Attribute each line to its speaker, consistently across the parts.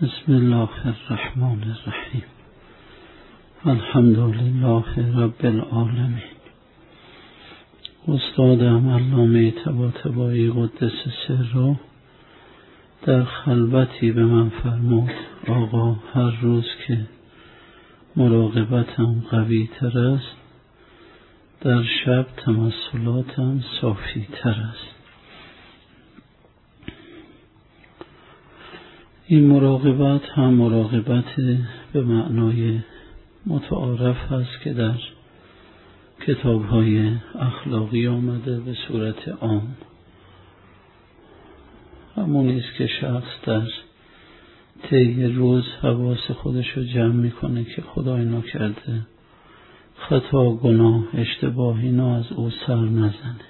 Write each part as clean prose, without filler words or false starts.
Speaker 1: بسم الله الرحمن الرحیم. الحمد لله رب العالمین. استادم علامه طباطبایی قدس سره در خلوتی به من فرمود آقا هر روز که مراقبتم قوی تر است در شب تمثلاتم صافی تر است. این مراقبت هم مراقبت به معنای متعارف هست که در کتاب‌های اخلاقی آمده به صورت عام. همونی است که شخص در طی روز حواس خودش رو جمع میکنه که خدای نکرده خطا، گناه، اشتباه اینا از او سر نزنه.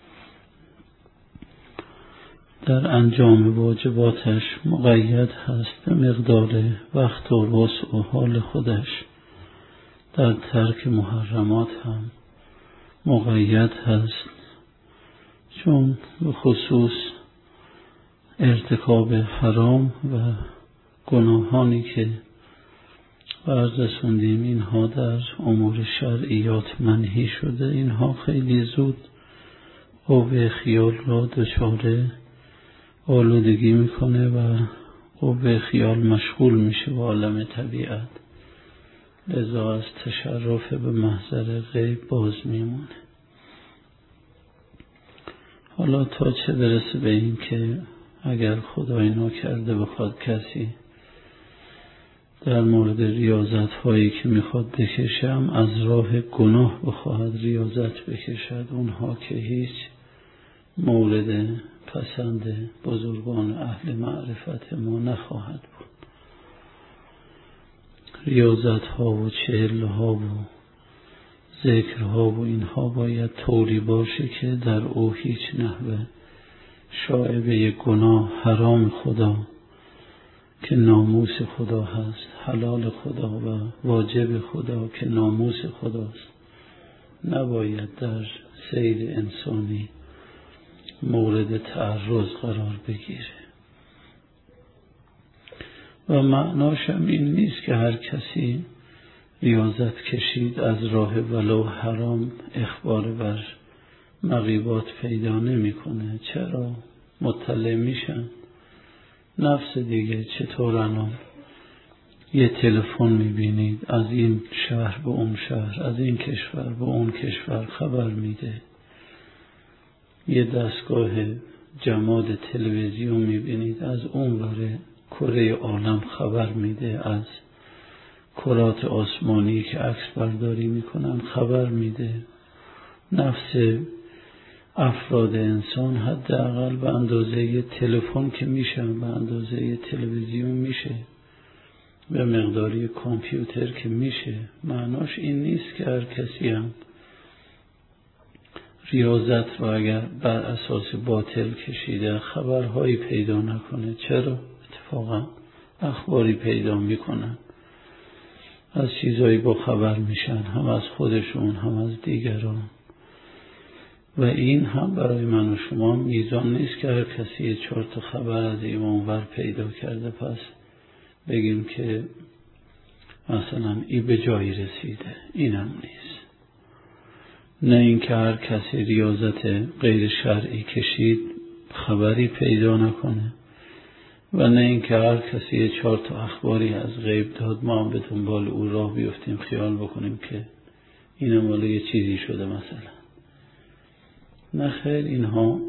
Speaker 1: در انجام واجباتش مقید هست به مقدار وقت و وسع و حال خودش. در ترک محرمات هم مقید هست، چون به خصوص ارتکاب حرام و گناهانی که بررسوندیم اینها در امور شرعیات منهی شده، اینها خیلی زود قوه خیال را دچار آلودگی میکنه و قوه خیال مشغول میشه با عالم طبیعت، لذا از تشرف به محضر غیب باز میمونه. حالا تا چه برسه به این که اگر خدای نکرده بخواد کسی در مورد ریاضت هایی که میخواد بکشم از راه گناه بخواهد ریاضت بکشد، اونها که هیچ مورد پسند بزرگان اهل معرفت ما نخواهد بود. ریاضت ها و چهل ها و ذکر ها و اینها باید طوری باشه که در او هیچ نحوه شایبه گناه، حرام خدا که ناموس خدا هست، حلال خدا و واجب خدا که ناموس خداست نباید در سیر انسانی مورد تعرض قرار بگیره. و معناش هم این نیست که هر کسی ریاضت کشید از راه ولو حرام اخبار بر مغیبات پیدا نمی کنه. چرا؟ مطلع میشن. نفس دیگه چطور الان یه تلفن میبینید از این شهر به اون شهر، از این کشور به اون کشور خبر میده. یه دستگاه جماد تلویزیون میبینید از اون وره کره عالم خبر میده، از کرات آسمانی که عکس برداری میکنن خبر میده. نفس افراد انسان حداقل به اندازه تلفن که میشن، به اندازه تلویزیون میشه، به مقداری کامپیوتر که میشه. معناش این نیست که هر کسی هم ریاضت رو اگر بر اساس باطل کشیده خبرهایی پیدا نکنه. چرا؟ اتفاقا اخباری پیدا میکنن، از چیزایی با خبر میشن، هم از خودشون هم از دیگران. و این هم برای من و شما میزان نیست که هر کسی 4 تا خبر از این اونور پیدا کرده پس بگیم که مثلا این به جایی رسیده. اینم نیست. نه اینکه هر کسی ریاضت غیر شرعی کشید خبری پیدا نکنه، و نه اینکه هر کسی 4 تا اخباری از غیب داد ما هم به دنبال او راه بیفتیم خیال بکنیم که اینم والا یه چیزی شده مثلا. نه خیر، اینها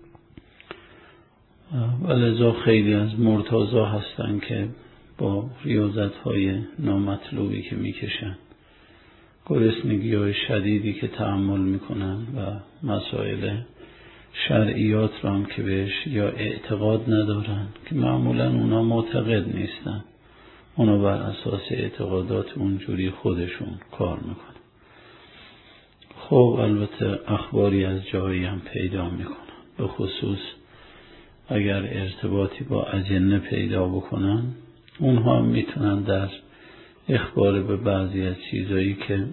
Speaker 1: ولذا خیلی از مرتضا هستن که با ریاضت های نامطلوبی که میکشن، گرسنگی های شدیدی که تحمل میکنن و مسائل شرعیات رو هم که بهش یا اعتقاد ندارن، که معمولا اونا معتقد نیستن، اونا بر اساس اعتقادات اونجوری خودشون کار میکنن. خب البته اخباری از جایی هم پیدا میکنن، به خصوص اگر ارتباطی با اجنه پیدا بکنن اونها هم میتونن در اخبار به بعضی از چیزایی که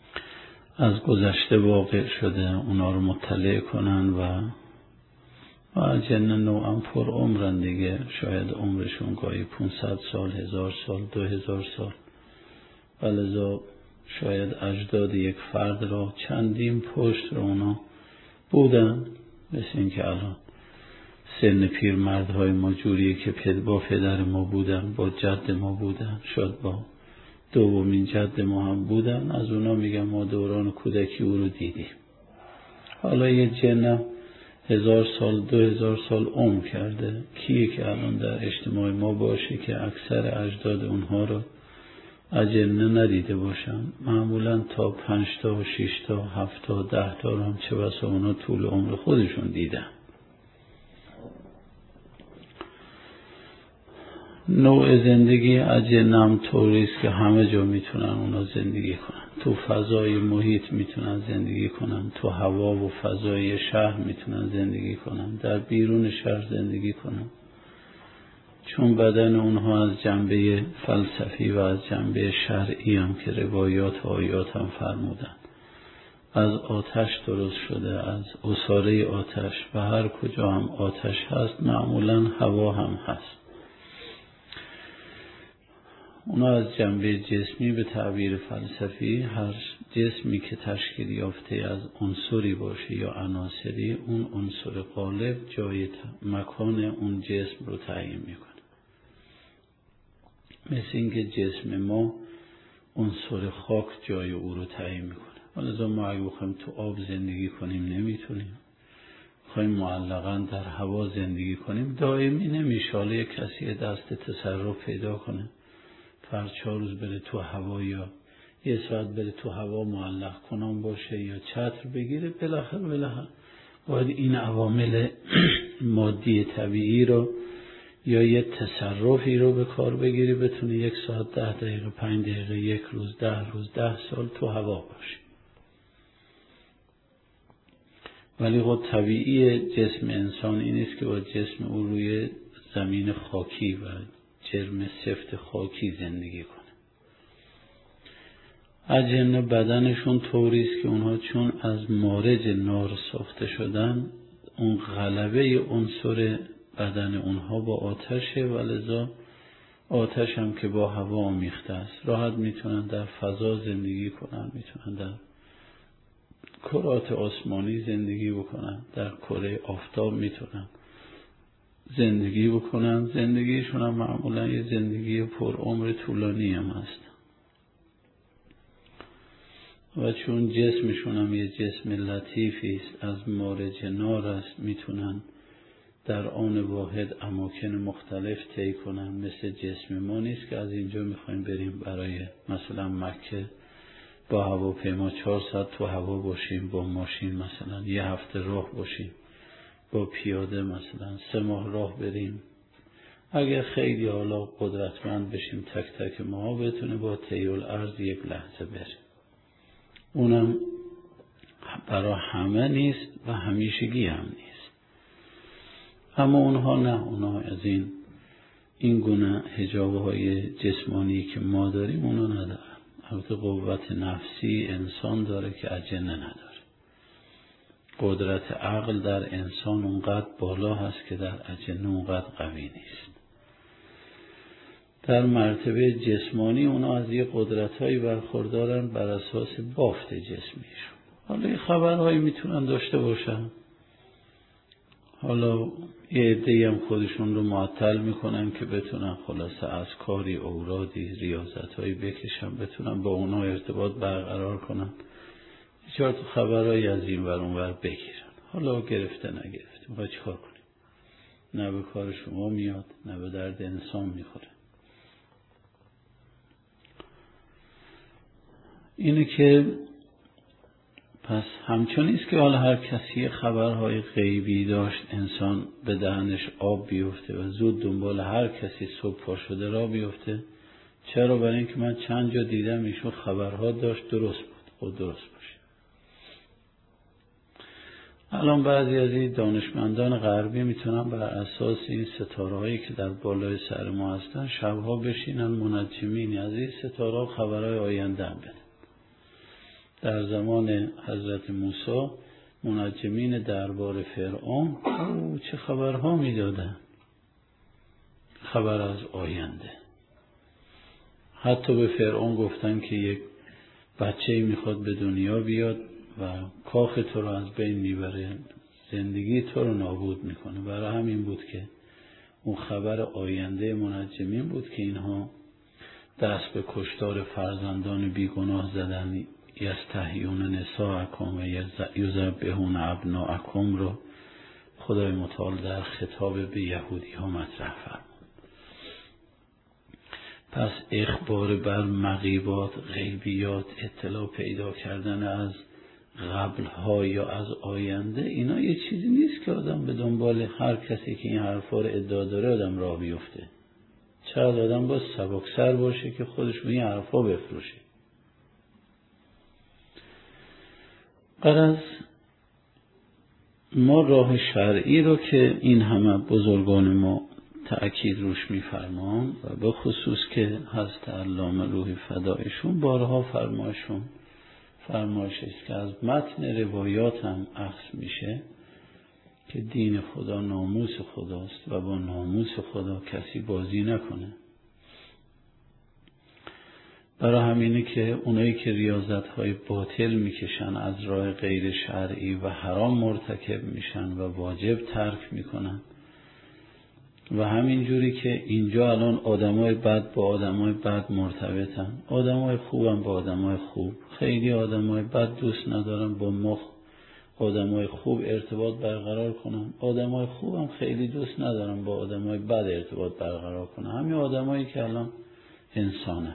Speaker 1: از گذشته واقع شده اونا رو مطلع کنن و و اجنه نوعا پر عمرن دیگه، شاید عمرشون گاهی 500 سال، 1000 سال، 2000 سال، ولذا شاید اجداد یک فرد را چندین پشت رو اونا بودن. مثل این که الان سن پیرمردهای ما جوریه که با پدر ما بودن، با جد ما بودن، شاید با دومین جد ما هم بودن. از اونا میگم ما دوران کودکی او رو دیدیم. حالا یه جن 1000 سال 2000 سال عمر کرده، کیه که الان در اجتماع ما باشه که اکثر اجداد اونها رو اجنه ندیده باشن؟ معمولا تا 5 تا 6 تا 7 تا 10 تا رو هم چه بسا اونا طول عمر خودشون دیدن. نوع زندگی اجنه هم طوریست که همه جا میتونن اونا زندگی کنن. تو فضای محیط میتونن زندگی کنن، تو هوا و فضای شهر میتونن زندگی کنن، در بیرون شهر زندگی کنن. چون بدن اونها از جنبه فلسفی و از جنبه شرعی هم که روایات و آیات هم فرمودن از آتش درست شده، از عصاره آتش، و هر کجا هم آتش هست معمولا هوا هم هست. اونا از جنبه جسمی به تعبیر فلسفی هر جسمی که تشکیل یافته از عنصری باشه یا عناصری، اون عنصر غالب جای مکان اون جسم رو تعیین میکنه. مثل اینکه جسم ما عنصر خاک جای او رو تعیین میکنه. ولذا ما اگه بخوایم تو آب زندگی کنیم نمیتونیم، بخوایم معلقاً در هوا زندگی کنیم دائمی نمیشه. حالا یک کسی دست تصرف پیدا کنه فرد 4 روز بره تو هوا یا یه ساعت بره تو هوا معلق کنان باشه یا چتر بگیره، بالاخره باید این عوامل مادی طبیعی رو یا یه تصرفی رو به کار بگیری بتونی 1 ساعت 10 دقیقه 5 دقیقه 1 روز 10 روز 10 سال تو هوا باشی. ولی خب طبیعی جسم انسان این است که با جسم او روی زمین خاکی و جرم سفت خاکی زندگی کنه. اجنه بدنشون طوریست که اونها چون از مارج نار ساخته شدن، اون غلبه عنصر بدن اونها با آتشه، ولذا آتش هم که با هوا آمیخته است. راحت میتونن در فضا زندگی کنن، میتونن در کرات آسمانی زندگی بکنن، در کره آفتاب میتونن زندگی بکنن. زندگیشون هم معمولا یه زندگی پر عمر طولانی هم هست و چون جسمشون هم یه جسم لطیفی است، از مارج نار است، میتونن در آن واحد اماکن مختلف طی کنن. مثل جسم ما نیست که از اینجا میخوایم بریم برای مثلا مکه با هواپیما 4 ساعت تو هوا باشیم، با ماشین مثلا 1 هفته راه باشیم، با پیاده مثلا 3 ماه راه بریم. اگر خیلی حالا قدرتمند بشیم تک تک ما بتونه با طی الارض 1 لحظه بریم. اونم برای همه نیست و همیشگی هم نیست. اما اونها نه، اونها از این گونه حجابه های جسمانی که ما داریم اونا ندارن. البته قوت نفسی انسان داره که اجنه نداره. قدرت عقل در انسان اونقدر بالا هست که در اجنه اونقدر قوی نیست. در مرتبه جسمانی اونا از یه قدرت‌هایی برخوردارن بر اساس بافت جسمیشون. حالا یه خبرهایی میتونن داشته باشن، حالا یه عده‌ای هم خودشون رو معطل میکنن که بتونن خلاصه از کاری اورادی ریاضت‌هایی بکشن، بتونن با اونا ارتباط برقرار کنن، 4 تا خبرهایی از این ور اون ور بگیرن. حالا گرفته نگرفته میخوای چیکار کنیم؟ نه به کار شما میاد نه به درد انسان میخوره. اینه که پس همچنین است که حالا هر کسی خبرهای غیبی داشت انسان به دهنش آب بیفته و زود دنبال هر کسی صبح پا شده را بیفته. چرا؟ برای اینکه من چند جا دیدم ایشون خبرها داشت درست بود، خود درست باشه. الان بعضی از این دانشمندان غربی میتونن بر اساس این ستاره هایی که در بالای سر ما هستن شبها بشینن منجمین از این ستاره خبرهای آینده هم بدن. در زمان حضرت موسی منجمین دربار فرعون چه خبرها میدادن، خبر از آینده. حتی به فرعون گفتن که یک بچه‌ای میخواد به دنیا بیاد و کاخ تو رو از بین میبره، زندگی تو رو نابود میکنه. برای همین بود که اون خبر آینده منجمین بود که اینها دست به کشتار فرزندان بیگناه زدن، یستحیون نساءکم و یذبحون ابناءکم رو خدای متعال در خطاب به یهودی ها مطرح فرمود. پس اخبار بر مغیبات، غیبیات، اطلاع پیدا کردن از قبلها یا از آینده، اینا یه چیزی نیست که آدم به دنبال هر کسی که این حرفا رو ادعا داره آدم راه بیفته. چقدر آدم باید سبکسر باشه که خودش به این حرفا بفروشه. غرض ما راه شرعی رو که این همه بزرگان ما تأکید روش می‌فرمان و به خصوص که حضرت علامه روحی فدایشون بارها فرمایش است که از متن روایات هم اخذ میشه که دین خدا ناموس خداست و با ناموس خدا کسی بازی نکنه. برای همینه که اونایی که ریاضت‌های باطل میکشن از راه غیر شرعی و حرام مرتکب میشن و واجب ترک میکنن و همین جوری که اینجا الان آدمای بد با آدمای بد مرتبطن، آدمای خوبم با آدمای خوب. خیلی آدمای بد دوست ندارن با ما آدمای خوب ارتباط برقرار کنن، آدمای خوبم خیلی دوست ندارن با آدمای بد ارتباط برقرار کنن. همین آدمایی که الان انسانن.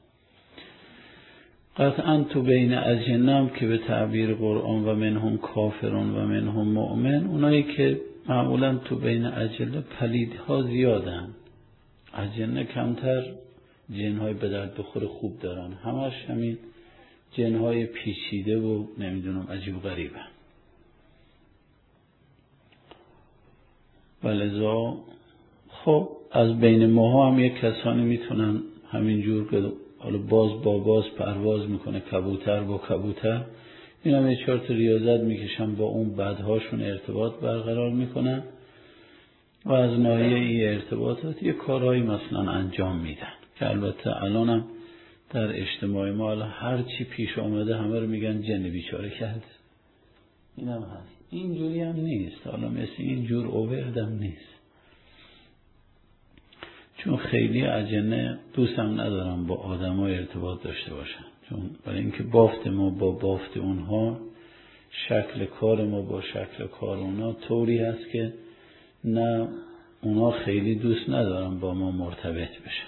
Speaker 1: قطعا تو بین اجنم که به تعبیر قرآن و منهم کافرون و منهم مؤمن، اونایی که معمولا تو بین اجنه پلیدها زیادن، اجنه کمتر جنهای به درد بخور خوب دارن، همش همین جنهای پیچیده و نمیدونم عجیب غریبه. ولذا خب از بین ماها هم یک کسانی میتونن همینجور که حالا باز با باز پرواز میکنه، کبوتر با کبوتر، این هم یه 4 تا ریاضت میکشن با اون بدهاشون ارتباط برقرار میکنن و از ناحیه این ارتباطات یه کارهایی مثلا انجام میدن که البته الان هم در اجتماع ما حالا هر چی پیش آمده همه رو میگن جن بیچاره کرده. این هم هست. اینجوری هم نیست، حالا مثل اینجور اووردم نیست، چون خیلی اجنه دوستم ندارم با آدم ها ارتباط داشته باشن، چون برای اینکه بافت ما با بافت اونها، شکل کار ما با شکل کار اونها طوری هست که نه اونها خیلی دوست ندارم با ما مرتبط بشن.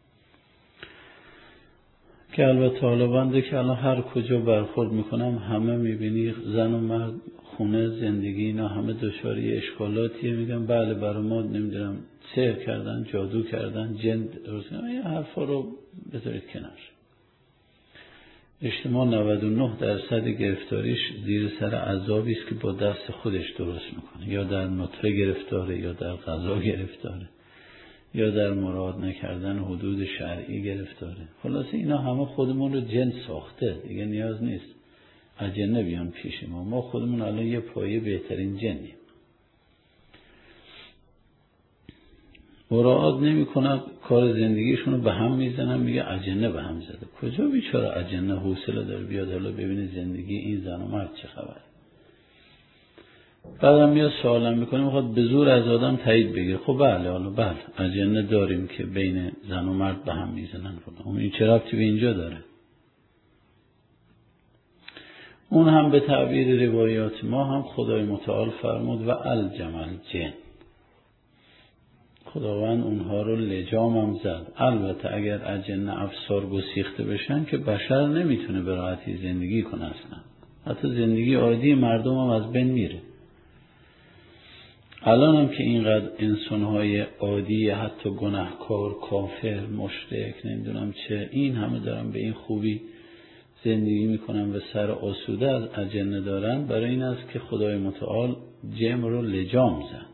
Speaker 1: که البته حالا بنده که الان هر کجا برخورد میکنم همه میبینی زن و مرد، خونه، زندگی، اینا همه دچار اشکالاتیه، میگن بله برای ما نمیدونم سحر کردن، جادو کردن، جن درست کردن. این حرفا رو بذارید کنار. اجتماع 99% گرفتاریش زیر سر عذابی است که با دست خودش درست میکنه، یا در نطفه گرفتاره، یا در غذا گرفتاره، یا در مراد نکردن حدود شرعی گرفتاره. خلاصه اینا همه خودمون رو جن ساخته، دیگه نیاز نیست اجنه بیان پیش ما خودمون الان یه پایه بهترین جنیم. مراعات نمی کند، کار زندگیشون رو به هم میزنن، میگه اجنه به هم زده. کجا بیچاره اجنه حوصله داره بیاد حالا ببینه زندگی این زن و مرد چه خبره. بعدم میاد سوالم میکنه، میخواد به زور از آدم تایید بگیره. خب بله، حالا بله اجنه داریم که بین زن و مرد به هم میزنن، اون این چه ربطی به اینجا داره؟ اون هم به تعبیر روایات ما هم خدای متعال فرمود و الجمل جن، خداوند اونها رو لجام هم زد. البته اگر اجنه افسار گسیخته بشن که بشر نمیتونه به راحتی زندگی کنه، اصلا حتی زندگی عادی مردم هم از بین میره. الان هم که اینقدر انسانهای عادی، حتی گناهکار، کافر، مشرک، نمیدونم چه، این همه دارن به این خوبی زندگی میکنن و سر آسوده از اجنه دارن، برای این است که خدای متعال جن رو لجام زد.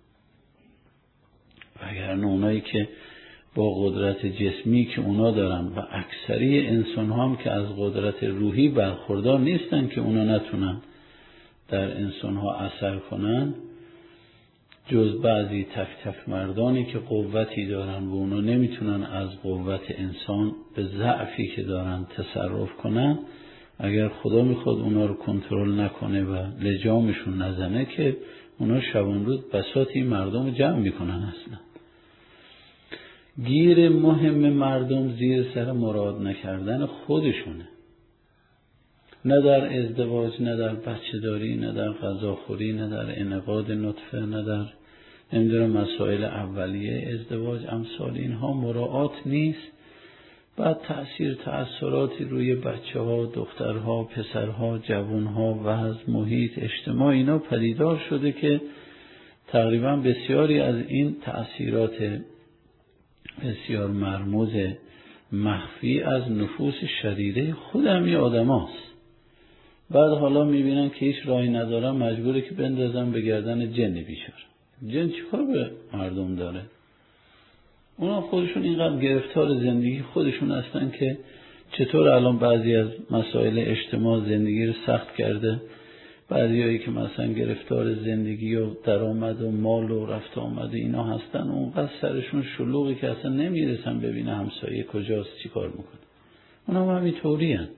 Speaker 1: وگرنه اونایی که با قدرت جسمی که اونا دارن و اکثری انسان هم که از قدرت روحی برخوردار نیستن که اونا نتونن در انسانها اثر کنن جز بعضی تک تک مردانی که قوتی دارن و اونا نمیتونن از قوت انسان به ضعفی که دارن تصرف کنن، اگر خدا میخواد اونا رو کنترل نکنه و لجامشون نزنه که اونا شبان روز بساط این مردم رو جمع میکنن. اصلا گیر مهم مردم زیر سر مراد نکردن خودشونه، نه در ازدواج، نه در بچه داری، نه در غذاخوری، نه در انعقاد نطفه، نه در مسائل اولیه ازدواج، امثال اینها مراعات نیست. بعد تأثیراتی روی بچه ها، دخترها، پسرها، جوانها، وضع، محیط، اجتماع اینا پدیدار شده که تقریبا بسیاری از این تأثیرات بسیار مرموز مخفی از نفوس شریره خود همین آدم هاست. بعد حالا میبینن که هیچ راهی ندارن، مجبوره که بندازن به گردن جن بیچاره. جن چیکار به مردم داره؟ اونا خودشون اینقدر گرفتار زندگی خودشون هستن که چطور الان بعضی از مسائل اجتماع زندگی رو سخت کرده، بعضیایی که مثلا گرفتار زندگی و درآمد و مال و رفت آمد اینا هستن، اونقدر سرشون شلوغی که اصلا نمیرسن ببینه همسایه کجاست چی کار میکنه. اونا هم همینطوری هستن.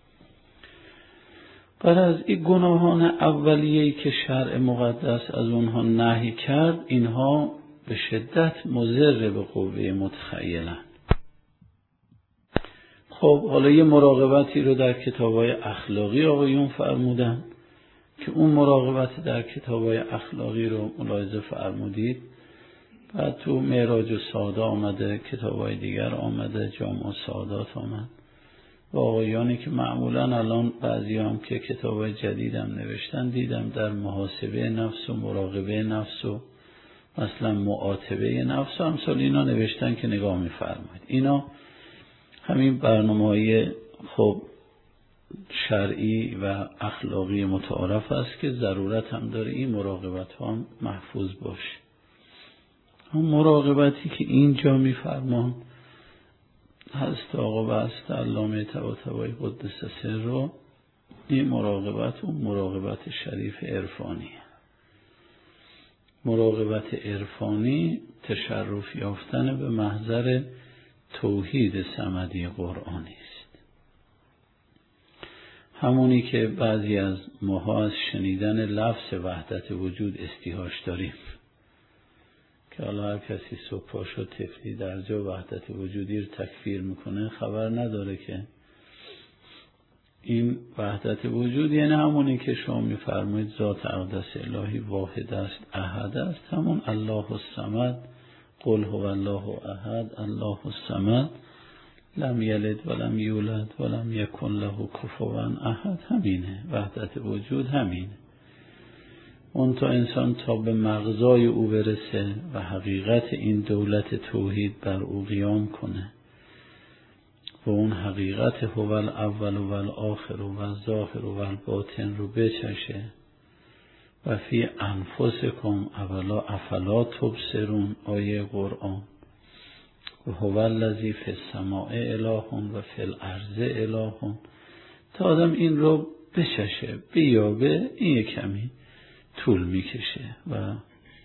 Speaker 1: بعد از این گناهان اولیه‌ای که شرع مقدس از اونها نهی کرد، اینها به شدت مضر به قوه متخیلن. خب حالا یه مراقبتی رو در کتاب‌های اخلاقی آقایون فرمودن که اون مراقبت در کتاب‌های اخلاقی رو ملاحظه فرمودید. بعد تو معراج السعاده آمده، کتاب‌های دیگر آمده، جامع السعادات آمد و آقایانی که معمولاً الان بعضی هم که کتاب‌های جدیدم نوشتن دیدم در محاسبه نفس و مراقبه نفس و مثلا معاتبه نفس و امثال اینا نوشتن که نگاه می‌فرمایید. اینا همین برنامه‌های خب شرعی و اخلاقی متعارف است که ضرورت هم داره این مراقبت ها هم محفوظ باشه. اون مراقبتی که اینجا می‌فرمان هست آقا و هست علامه طباطبایی قدس سره، این مراقبت اون مراقبت شریف عرفانیه. مراقبت عرفانی تشرف یافتن به محضر توحید صمدی قرآنی است. همونی که بعضی از ماها از شنیدن لفظ وحدت وجود استیحاش داریم که حالا هر کسی صبح پا شد طفلی در جا وحدت وجودی رو تکفیر میکنه، خبر نداره که این وحدت وجود یعنی همونی که شما میفرمایید ذات اقدس الهی واحد است، احد است، همون الله الصمد، قل هو الله احد، الله الصمد، لم یلد ولم یولد ولم یکن له کفوا احد. همینه وحدت وجود، همینه. اون تا انسان تا به مغزای او برسه و حقیقت این دولت توحید بر او قیام کنه و اون حقیقت هو الاول و الاخر و الظاهر و الباطن رو بچشه و فی انفسکم افلا تبصرون، آیه قرآن، و هو الذی فی السماء اله و فی الارض اله، تا آدم این رو بچشه بیابه، این کمی طول میکشه و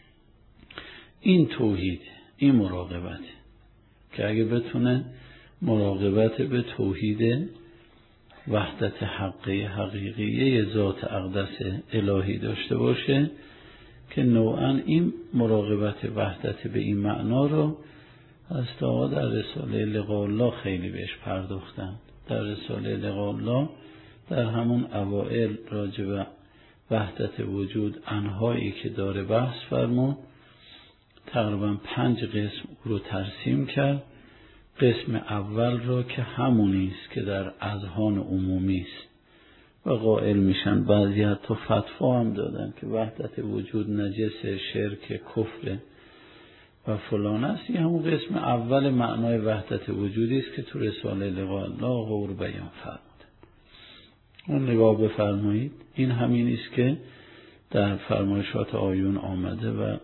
Speaker 1: این توحید، این مراقبت که اگه بتونه مراقبت به توحید وحدت حقیقیه ذات اقدس الهی داشته باشه که نوعا این مراقبت وحدت به این معنا رو از آقا در رساله لقاء الله خیلی بهش پرداختن. در رساله لقاء الله در همون اوائل راجع به وحدت وجود انهایی که داره بحث فرمود، تقریبا 5 قسم رو ترسیم کرد. قسم اول را که همونی است که در اذهان عمومی است و قائل میشن، بعضی حتی فتوا هم دادن که وحدت وجود نجس، شرک، کفر و فلان است. این همون قسم اول معنای وحدت وجودی است که تو رساله لقاء الله غور بیان فرمود. اون نگاه بفرمایید، این همین است که در فرمایشات آیون آمده و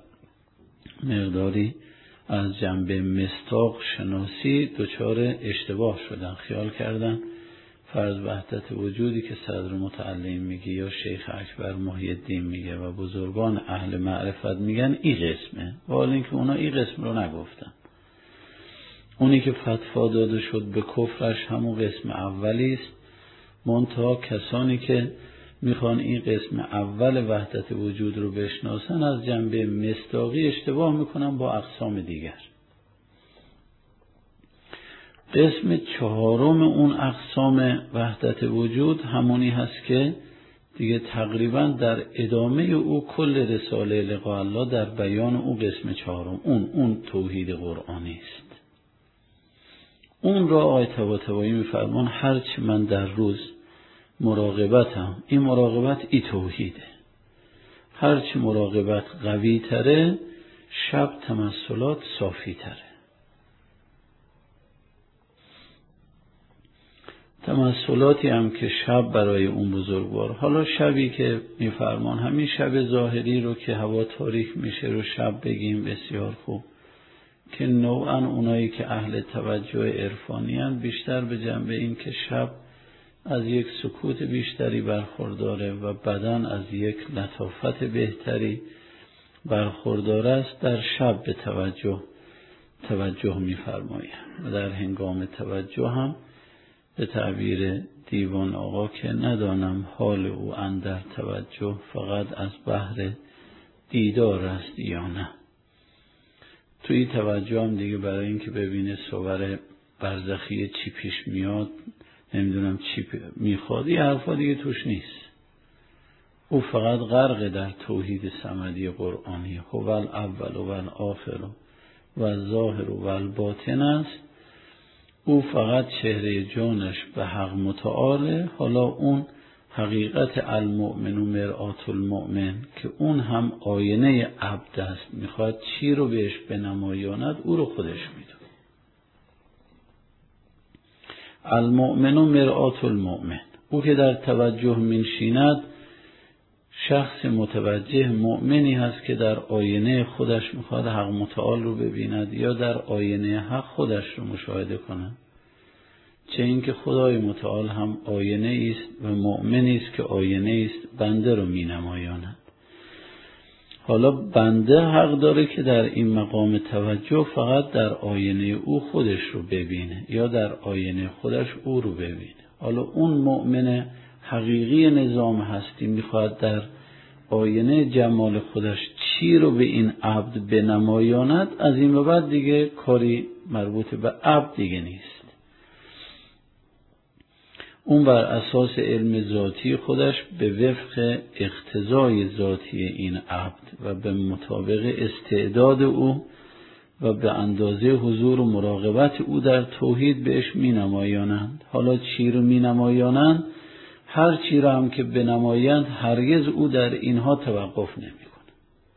Speaker 1: مقداری از جنبه مصداق شناسی دچار اشتباه شدن، خیال کردن فرض وحدت وجودی که صدر متعلم میگه یا شیخ اکبر محی الدین میگه و بزرگان اهل معرفت میگن این قسمه، حال اینکه اونا این قسم رو نگفتن. اونی که فتوا داده شد به کفرش همون قسم اولی است، منتها کسانی که میخوان این قسم اول وحدت وجود رو بشناسن از جنبه مصداقی اشتباه میکنن با اقسام دیگر. قسم چهارم اون اقسام وحدت وجود همونی هست که دیگه تقریبا در ادامه او کل رساله لقاء الله در بیان او قسم چهارم اون توحید قرآنی است. اون را آیه طباطبایی میفرمان هرچی من در روز مراقبتم، این مراقبت ای توحیده. هرچی مراقبت قوی تره شب تمثلات صافی تره. تمثلاتی هم که شب برای اون بزرگوار، حالا شبی که میفرمان همین شب ظاهری رو که هوا تاریک میشه رو شب بگیم بسیار خوب، که نوعا اونایی که اهل توجه عرفانی هستند بیشتر به جنبه این که شب از یک سکوت بیشتری برخورداره و بدن از یک لطافت بهتری برخوردار است، در شب به توجه می‌فرمایند و در هنگام توجه هم به تعبیر دیوان آقا که ندانم حال او اندر توجه فقط از بحر دیدار است یا نه. توی توجه هم دیگه برای اینکه ببینه صور برزخی چی پیش میاد، نمیدونم چی میخواد، این حرفا دیگه توش نیست. او فقط غرق در توحید صمدی قرآنی هو الاول و الآخر و الظاهر و الباطن است. او فقط چهره جانش به حق متعاله. حالا اون حقیقت المؤمن و مرآت المؤمن که اون هم آینه عبد است، میخواد چی رو بهش بنمایاند او رو خودش میدونه. المؤمن و مرآت المؤمن، او که در توجه منشیند شخص متوجه مؤمنی هست که در آینه خودش میخواد حق متعال رو ببیند یا در آینه حق خودش رو مشاهده کند. چه اینکه خدای متعال هم آینه است و مؤمنی است که آینه است بنده رو می نمایاند. حالا بنده حق داره که در این مقام توجه فقط در آینه او خودش رو ببینه یا در آینه خودش او رو ببینه. حالا اون مؤمن حقیقی نظام هستی میخواد در آینه جمال خودش چی رو به این عبد بنمایاند، از این به بعد دیگه کاری مربوط به عبد دیگه نیست. اون بر اساس علم ذاتی خودش به وفق اقتضای ذاتی این عبد و به مطابق استعداد او و به اندازه حضور و مراقبت او در توحید بهش می نمایانند. حالا چی رو می نمایانند؟ هر چی رو هم که بنمایند هرگز او در اینها توقف نمی کنه.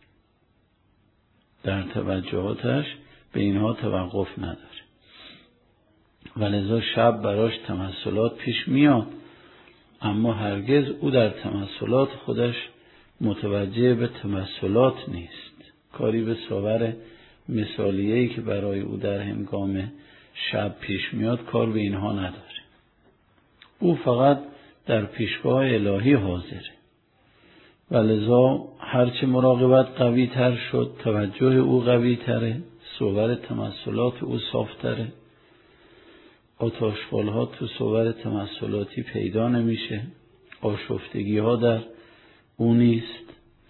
Speaker 1: در توجهاتش به اینها توقف نداره. ولذا شب براش تمثلات پیش میاد، اما هرگز او در تمثلات خودش متوجه به تمثلات نیست. کاری به صور مثالیه‌ای که برای او در هنگام شب پیش میاد کار به اینها نداره. او فقط در پیشگاه الهی حاضره. ولذا هرچه مراقبت قوی تر شد توجه او قوی تره، صور تمثلات او صافتره، آتش‌فال ها تو صور تمثلاتی پیدا نمیشه، آشفتگی ها در او نیست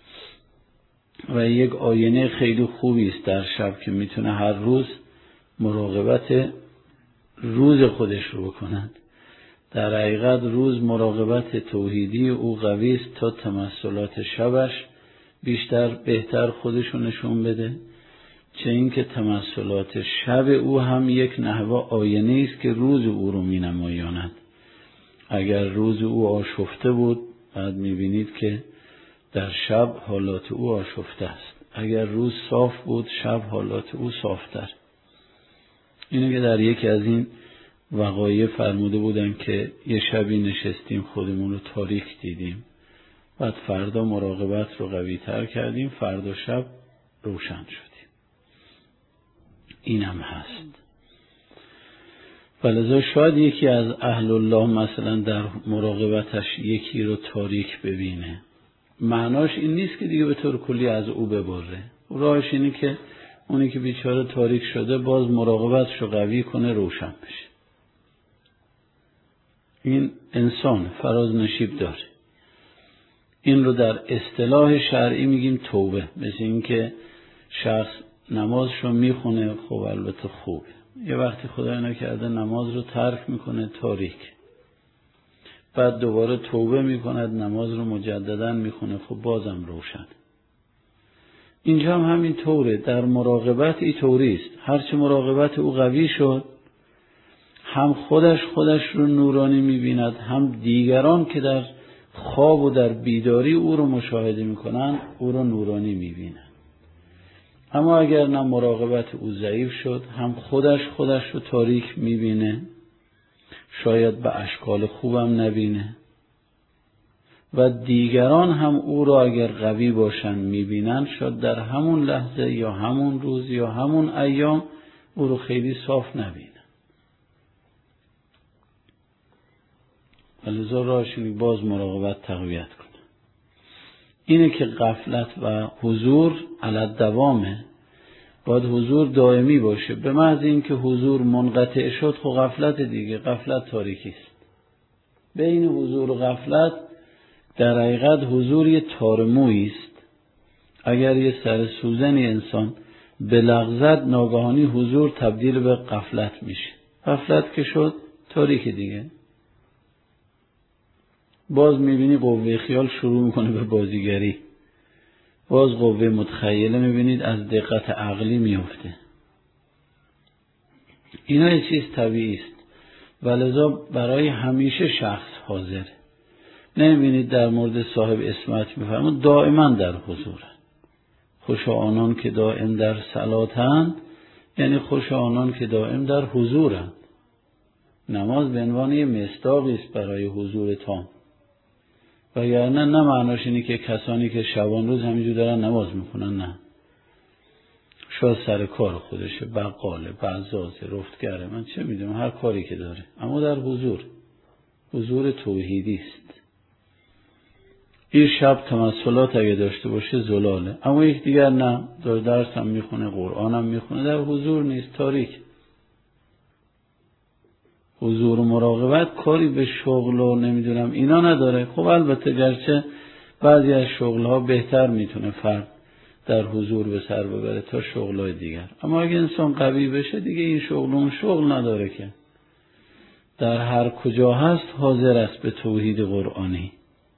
Speaker 1: و یک آینه خیلی خوبی است در شب که میتونه هر روز مراقبت روز خودش رو بکند. در حقیقت روز مراقبت توحیدی او قوی است تا تمثلات شبش بیشتر بهتر خودشو نشون بده، چه اینکه تمثلات شب او هم یک نحوه آینه است که روز او رو می نمایاند. اگر روز او آشفته بود بعد می بینید که در شب حالات او آشفته است. اگر روز صاف بود شب حالات او صافتر. اینو که در یکی از این وقایع فرموده بودن که یه شبی نشستیم خودمون رو تاریک دیدیم، بعد فردا مراقبت رو قوی تر کردیم، فردا شب روشن شدیم. اینم هست. ولذا شاید یکی از اهل الله مثلا در مراقبتش یکی رو تاریک ببینه، معناش این نیست که دیگه به طور کلی از او ببره. راهش اینه که اونی که بیچاره تاریک شده باز مراقبتش رو قوی کنه، روشن بشه. این انسان فراز نشیب داره. این رو در اصطلاح شرعی میگیم توبه. مثل این که شخص نمازش رو میخونه، خب البته خوبه، یه وقتی خدای نکرده نماز رو ترک میکنه تاریک، بعد دوباره توبه میکند نماز رو مجددا میخونه، خب بازم روشن. اینجا هم همین طوره، در مراقبت این طوریست. هرچه مراقبت او قوی شد، هم خودش رو نورانی میبیند، هم دیگران که در خواب و در بیداری او رو مشاهده میکنن او رو نورانی میبینن. اما اگر نه مراقبت او ضعیف شد، هم خودش رو تاریک میبینه، شاید به اشکال خوبم نبینه، و دیگران هم او را اگر قوی باشن میبینن، شاید در همون لحظه یا همون روز یا همون ایام او رو خیلی صاف نبینن. ولذا راهشونی باز مراقبت تقویت کنه. اینه که غفلت و حضور علی دوامه، باید حضور دائمی باشه. به محض این که حضور منقطع شد، خب غفلت دیگه، غفلت تاریکی است. بین حضور و غفلت در حقیقت حضور یه تارمویی است. اگر یه سر سوزنی انسان به لحظت ناگهانی حضور تبدیل به غفلت میشه، غفلت که شد تاریک دیگه. باز میبینی قوه خیال شروع میکنه به بازیگری، باز قوه متخیله میبینید از دقت عقلی میفته. اینا یه چیز طبیعی است، ولذا برای همیشه شخص حاضره. نمیبینید در مورد صاحب اسمت میفرمود دائما در حضوره. خوش آنان که دائم در صلاتند، یعنی خوش آنان که دائم در حضورند. نماز به عنوان یه مصداقی است برای حضور تام، وگرنه نه معناش اینه که کسانی که شبان روز همینجور دارن نماز میکنن، نه. شاید سر کار خودشه، بقاله، بزازه، رفتگره، من چه میدونم، هر کاری که داره، اما در حضور توحیدی است. این شب تمثلات اگه داشته باشه زلاله، اما یک دیگر نه، داره درس هم میخونه، قرآن هم میخونه، در حضور نیست، تاریک. حضور و مراقبت کاری به شغل و نمیدونم اینا نداره. خب البته گرچه بعضی از شغلها بهتر میتونه فرد در حضور به سر ببره تا شغلهای دیگر، اما اگه انسان قوی بشه دیگه این شغل اون شغل نداره، که در هر کجا هست حاضر است به توحید قرآنی.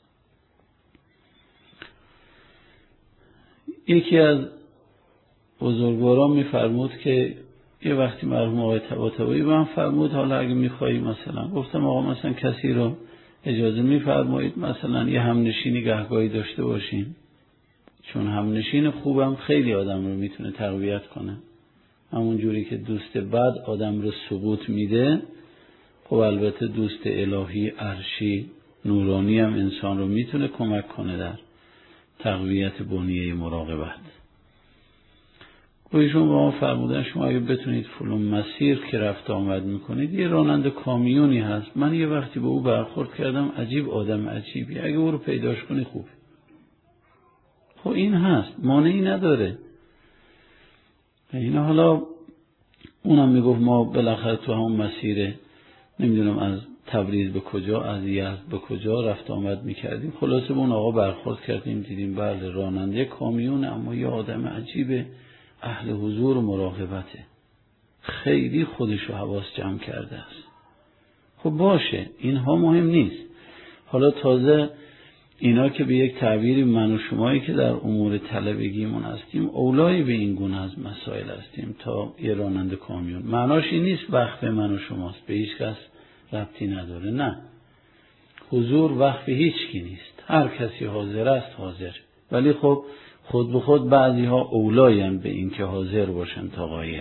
Speaker 1: یکی از بزرگواران میفرمود که یه وقتی مرحوم آقای طباطبایی به من فرمود، حالا اگه میخوایی مثلا، گفتم آقا مثلا کسی رو اجازه میفرمایید مثلا یه همنشینی گهگاهی داشته باشیم، چون همنشین خوبم خیلی آدم رو میتونه تقویت کنه. همون جوری که دوست بد آدم رو سقوط میده، خب البته دوست الهی عرشی نورانی هم انسان رو میتونه کمک کنه در تقویت بنیه مراقبت. ایشون با ما فرمودن شما اگه بتونید فلان مسیر که رفت آمد میکنید، یه راننده کامیونی هست، من یه وقتی به او برخورد کردم، عجیب آدم عجیبی، اگه او رو پیداش کنی خوبه. خب این هست، مانعی نداره. این حالا اونم میگفت ما بالاخره تو همون مسیر نمیدونم از تبریز به کجا، از یزد به کجا رفت آمد میکردیم، خلاصه به اون آقا برخورد کردیم، دیدیم بله راننده کامیون، اما یه آدم عجیبه، اهل حضور و مراقبته، خیلی خودش رو حواس جمع کرده است. خب باشه، اینها مهم نیست. حالا تازه اینا که به یک تعبیری من و شمایی که در امور طلبگیمون هستیم اولایی به این گونه از مسائل هستیم تا یه راننده کامیون. معناش این نیست وقف من و شماست، به هیچ کس ربطی نداره، نه. حضور وقف هیچ کی نیست، هر کسی حاضر است حاضر، ولی خب خود به خود بعضی ها اولاین به این که حاضر باشن تا غایب.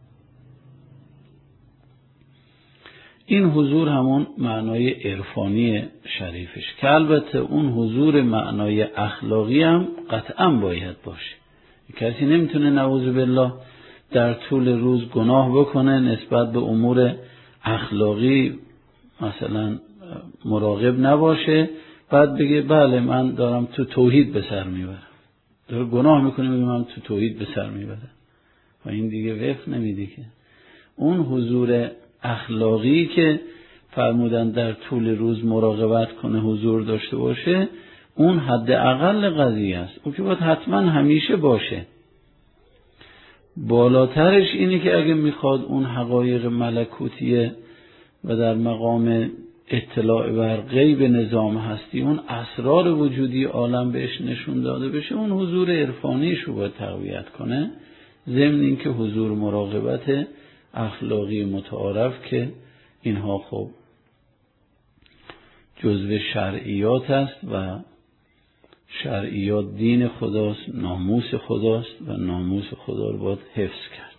Speaker 1: این حضور همون معنای عرفانی شریفش، که البته اون حضور معنای اخلاقی هم قطعا باید باشه. کسی نمیتونه نعوذ بالله در طول روز گناه بکنه، نسبت به امور اخلاقی مثلا مراقب نباشه، بعد بگه بله من دارم تو توحید به سر میبرم، داره گناه میکنه میگه من تو توحید به سر میبرم و این دیگه وقت نمیده که. اون حضور اخلاقی که فرمودن در طول روز مراقبت کنه حضور داشته باشه، اون حد اقل قضیه است، اون که باید حتما همیشه باشه. بالاترش اینه که اگه میخواد اون حقایق ملکوتیه و در مقام اطلاع بر غیب نظام هستی، اون اسرار وجودی عالم بهش نشون داده بشه، اون حضور عرفانیش رو باید تقویت کنه، ضمن این که حضور مراقبت اخلاقی متعارف که اینها خب جزو شرعیات است و شرعیات دین خداست، ناموس خداست و ناموس خدا رو باید حفظ کرد.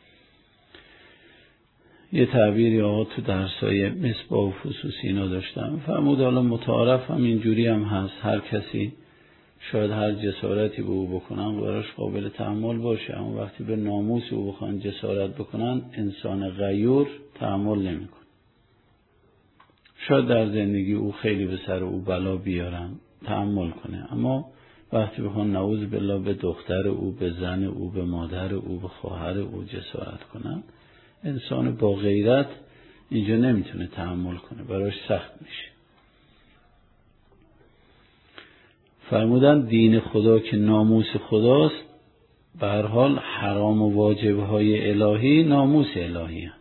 Speaker 1: یه تعبیری آقا تو درسای مصباح و فصوصی اینا داشتم، فرمود حالا متعارف هم اینجوری هم هست، هر کسی شاید هر جسارتی به او بکنن براش قابل تحمل باشه، اما وقتی به ناموس او بخوان جسارت بکنن انسان غیور تحمل نمیکنه. شاید در زندگی او خیلی به سر او بلا بیارن تحمل کنه، اما وقتی بخوان نعوذ بالله به دختر او، به زن او، به مادر او، به خواهر او جسارت کنن، انسان با غیرت اینجا نمیتونه تحمل کنه، براش سخت میشه. فرمودن دین خدا که ناموس خداست، به هر حال حرام و واجبهای الهی ناموس الهی هست.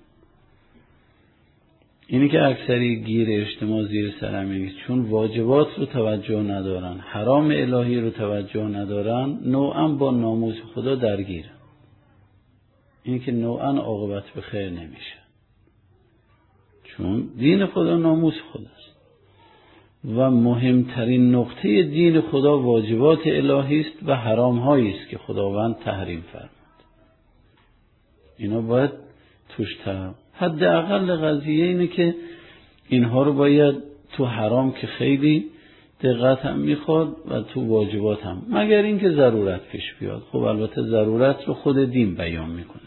Speaker 1: اینی که اکثری گیر اجتماع زیر سرمی، چون واجبات رو توجه ندارن، حرام الهی رو توجه ندارن، نوعا با ناموس خدا درگیرن. این که نوعا عاقبت به خیر نمیشه، چون دین خدا ناموس خداست و مهمترین نقطه دین خدا واجبات الهی است و حرام هایی است که خداوند تحریم فرمود. اینا باید توش حد اقل قضیه اینه که اینها رو باید تو حرام که خیلی دقت هم میخواد و تو واجبات هم، مگر اینکه ضرورت پیش بیاد. خب البته ضرورت رو خود دین بیان میکنه.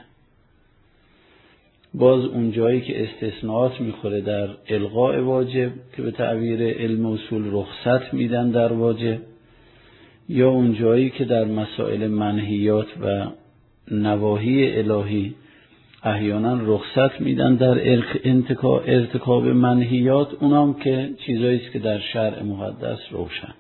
Speaker 1: باز اون جایی که استثناءات میخوره در الغاء واجب که به تعبیر علم اصول رخصت میدن در واجب، یا اون جایی که در مسائل منهیات و نواهی الهی احیانا رخصت میدن در ارتکاب منهیات، اونام که چیزایی است که در شرع مقدس روشن.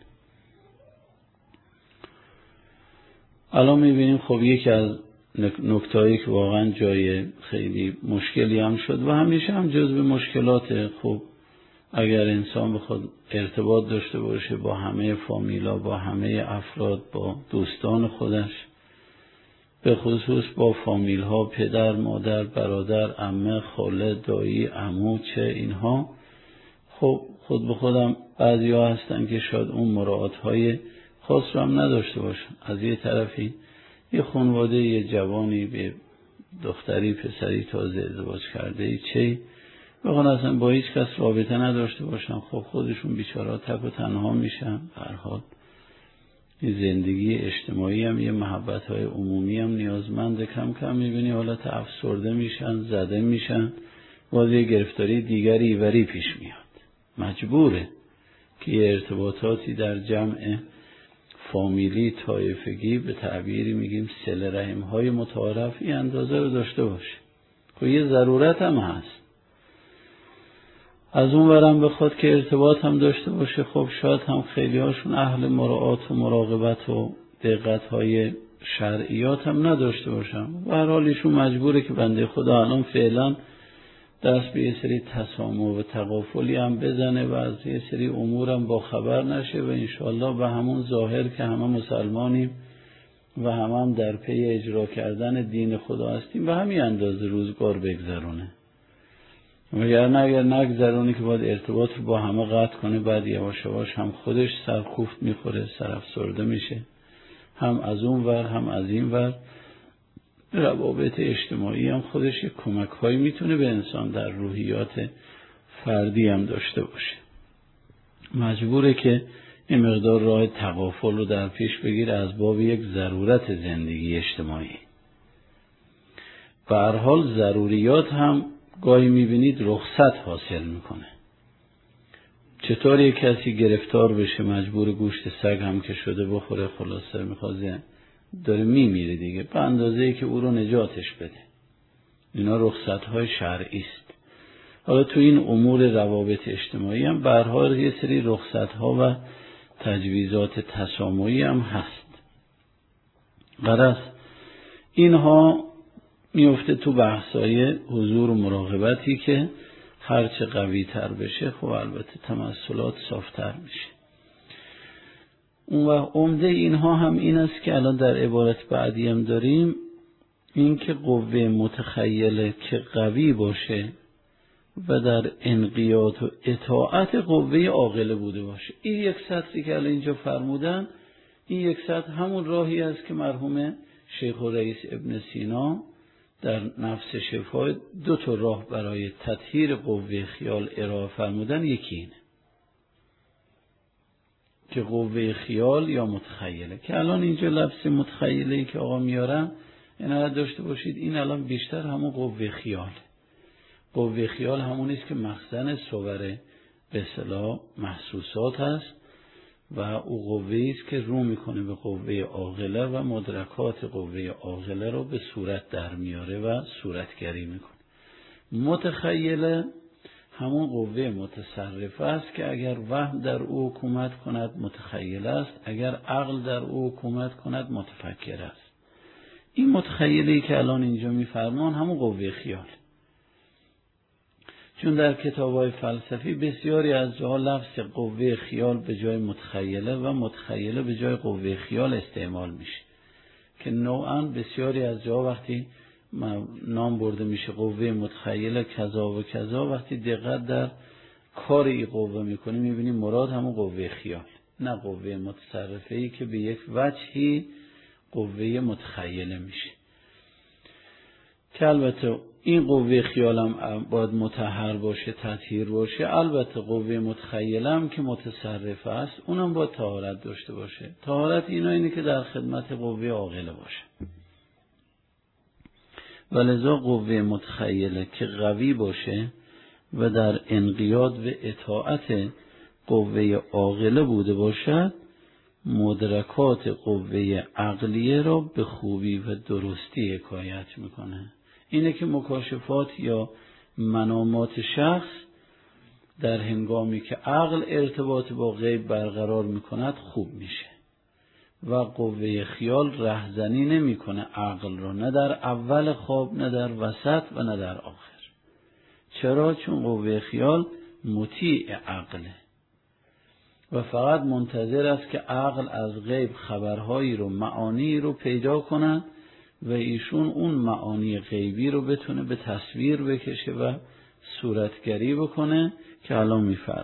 Speaker 1: الان میبینیم خب یکی از نکتهایی که واقعا جای خیلی مشکلی هم شد و همیشه هم جزو مشکلات، خب اگر انسان بخواد ارتباط داشته باشه با همه فامیلا، با همه افراد، با دوستان خودش، به خصوص با فامیل ها، پدر، مادر، برادر، عمه، خاله، دایی، عمو، چه اینها، خب خود به خودم بعضی ها هستن که شاید اون مراعات های خاص رو هم نداشته باشن. از یه طرفی یه خانواده، یه جوانی به دختری پسری تازه ازدواج کرده چه بخوان اصلا با هیچ کس رابطه نداشته باشن، خب خودشون بیچاره‌ها تک و تنها میشن. به هر حال زندگی اجتماعی هم یه محبت‌های عمومی هم نیازمنده. کم کم می‌بینی حالت افسرده میشن، زده میشن، باز یه گرفتاری دیگری وری پیش میاد، مجبوره که یه ارتباطاتی در جمع فامیلی طایفگی به تعبیری میگیم صله رحم‌های متعارفی اندازه رو داشته باشه. خب یه ضرورت هم هست. از اون ورم بخواد که ارتباط هم داشته باشه، خب شاید هم خیلی هاشون اهل مراعات و مراقبت و دقت‌های شرعیات هم نداشته باشن. به هر حال ایشون مجبوره که بنده خدا الان فعلا دست به یه سری تسامح و تغافلی هم بزنه و از یه سری امور هم با خبر نشه و انشاءالله به همون ظاهر که همه مسلمانیم و هم در پی اجرا کردن دین خدا هستیم و همین اندازه روزگار بگذرونه. وگرنه اگر نگذرونه که باید ارتباط رو با همه قطع کنه، بعد یواش یواش هم خودش سرکوفت میخوره، سرافسرده میشه، هم از اون ور هم از این ور. روابط اجتماعی هم خودش یک کمک هایی میتونه به انسان در روحیات فردی هم داشته باشه. مجبوره که این مقدار راه تغافل رو در پیش بگیره از باب یک ضرورت زندگی اجتماعی. به هر حال ضروریات هم گاهی میبینید رخصت حاصل میکنه. چطور یک کسی گرفتار بشه مجبور گوشت سگ هم که شده بخوره، خلاصه میخواد داره میمیره دیگه، به اندازه‌ای که او رو نجاتش بده. اینا رخصت‌های شرعی است. حالا تو این امور روابط اجتماعی هم به هر حال یه سری رخصت‌ها و تجویزات تسامحی هم هست. غرض اینها میفته تو بحث‌های حضور و مراقبتی که هرچه قوی تر بشه خب البته تمثلات صافتر میشه. اون وقت عمده اینها هم این است که الان در عبارت بعدی هم داریم، این که قوه متخیله که قوی باشه و در انقیاد و اطاعت قوه عاقله بوده باشه. این یک سطری که الان اینجا فرمودن، این یک سطر همون راهی است که مرحوم شیخ الرئیس ابن سینا در نفس شفا 2 تا راه برای تطهیر قوه خیال ارائه فرمودن. یکی اینه که قوه خیال یا متخیله، که الان اینجا لفظ متخیله که آقا میارن اینا داشته باشید، این الان بیشتر همون قوه خیال. قوه خیال همون است که مخزن صور به اصطلاح محسوسات هست و او قوه است که رو میکنه به قوه عاقله و مدرکات قوه عاقله رو به صورت در میاره و صورتگری میکنه. متخیله همون قوه متصرفه است که اگر وهم در او حکومت کند متخیله است، اگر عقل در او حکومت کند متفکر است. این متخیلی که الان اینجا میفرمان همون قوه خیال. چون در کتاب‌های فلسفی بسیاری از جاها لفظ قوه خیال به جای متخیله و متخیله به جای قوه خیال استعمال میشه، که نوعاً بسیاری از جاها وقتی نام برده میشه قوه متخیله کذا و کذا، وقتی دقت در کار این قوه میکنی میبینی مراد همون قوه خیال، نه قوه متصرفه‌ای که به یک وجهی قوه متخیله میشه. که البته این قوه خیالم باید مطهر باشه، تطهیر باشه. البته قوه متخیله هم که متصرف است اونم باید طهارت داشته باشه. طهارت اینه که در خدمت قوه عاقله باشه. ولذا قوه متخیله که قوی باشه و در انقیاد و اطاعت قوه عاقله بوده باشد، مدرکات قوه عقلیه را به خوبی و درستی حکایت میکنه. اینه که مکاشفات یا منامات شخص در هنگامی که عقل ارتباط با غیب برقرار میکند خوب میشه و قوه خیال رهزنی نمیکنه عقل را، نه در اول خواب، نه در وسط و نه در آخر. چرا؟ چون قوه خیال مطیع عقله و فقط منتظر است که عقل از غیب خبرهایی رو، معانی رو پیدا کند و ایشون اون معانی غیبی رو بتونه به تصویر بکشه و صورتگری بکنه که الان میفرمه.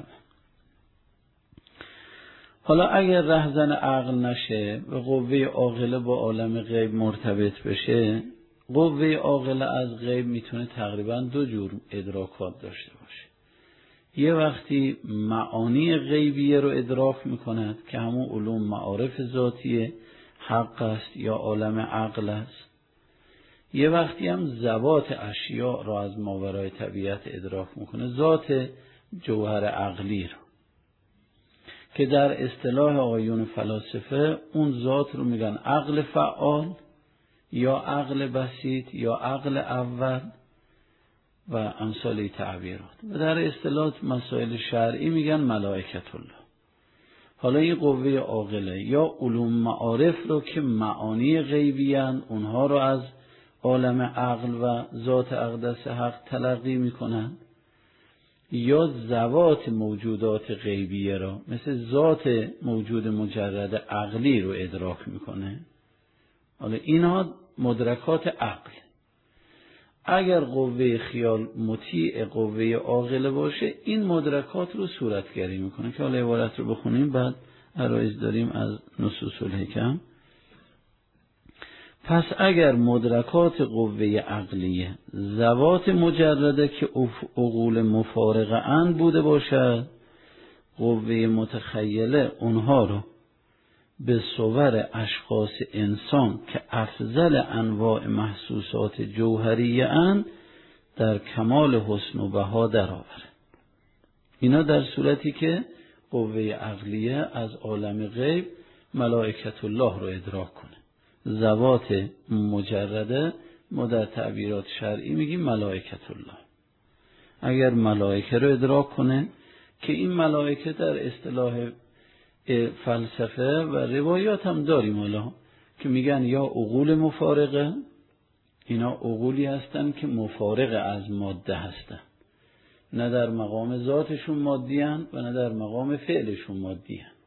Speaker 1: حالا اگر رهزن عقل نشه و قوه عاقله با عالم غیب مرتبط بشه، قوه عاقله از غیب میتونه تقریبا 2 جور ادراکات داشته باشه. یه وقتی معانی غیبیه رو ادراک میکند که همون علوم معارف ذاتی حق است یا عالم عقل است. یه وقتی هم ذوات اشیاء را از ماورای طبیعت ادراک میکنه، ذات جوهر عقلی رو، که در اصطلاح آقایون فلاسفه اون ذات رو میگن عقل فعال یا عقل بسیط یا عقل اول و امثال تعبیرات، و در اصطلاح مسائل شرعی میگن ملائکت الله. حالا این قوه عاقله یا علوم معارف رو که معانی غیبی اند، اونها رو از عالم عقل و ذات اقدس حق تلقی میکنن، یا ذوات موجودات غیبیه را مثل ذات موجود مجرد عقلی رو ادراک میکنه. حالا اینها مدرکات عقل. اگر قوه خیال مطیع قوه عاقله باشه، این مدرکات رو صورتگری میکنه، که حالا عبارت رو بخونیم بعد عرایض داریم از نصوص الحکم. پس اگر مدرکات قوه عقلیه ذوات مجرده که عقول مفارقه اند بوده باشد، قوه متخیله اونها رو به صور اشخاص انسان که افضل انواع محسوسات جوهریه اند در کمال حسن و بها در آورد. اینا در صورتی که قوه عقلیه از عالم غیب ملائکت الله رو ادراک کنه. ذوات مجرده ما در تعبیرات شرعی میگیم ملائکت الله. اگر ملائکه رو ادراک کنه که این ملائکه در اصطلاح فلسفه و روایات هم داریم حالا که میگن یا عقول مفارقه، اینا عقولی هستن که مفارقه از ماده هستن، نه در مقام ذاتشون مادی هستن و نه در مقام فعلشون مادی هستن،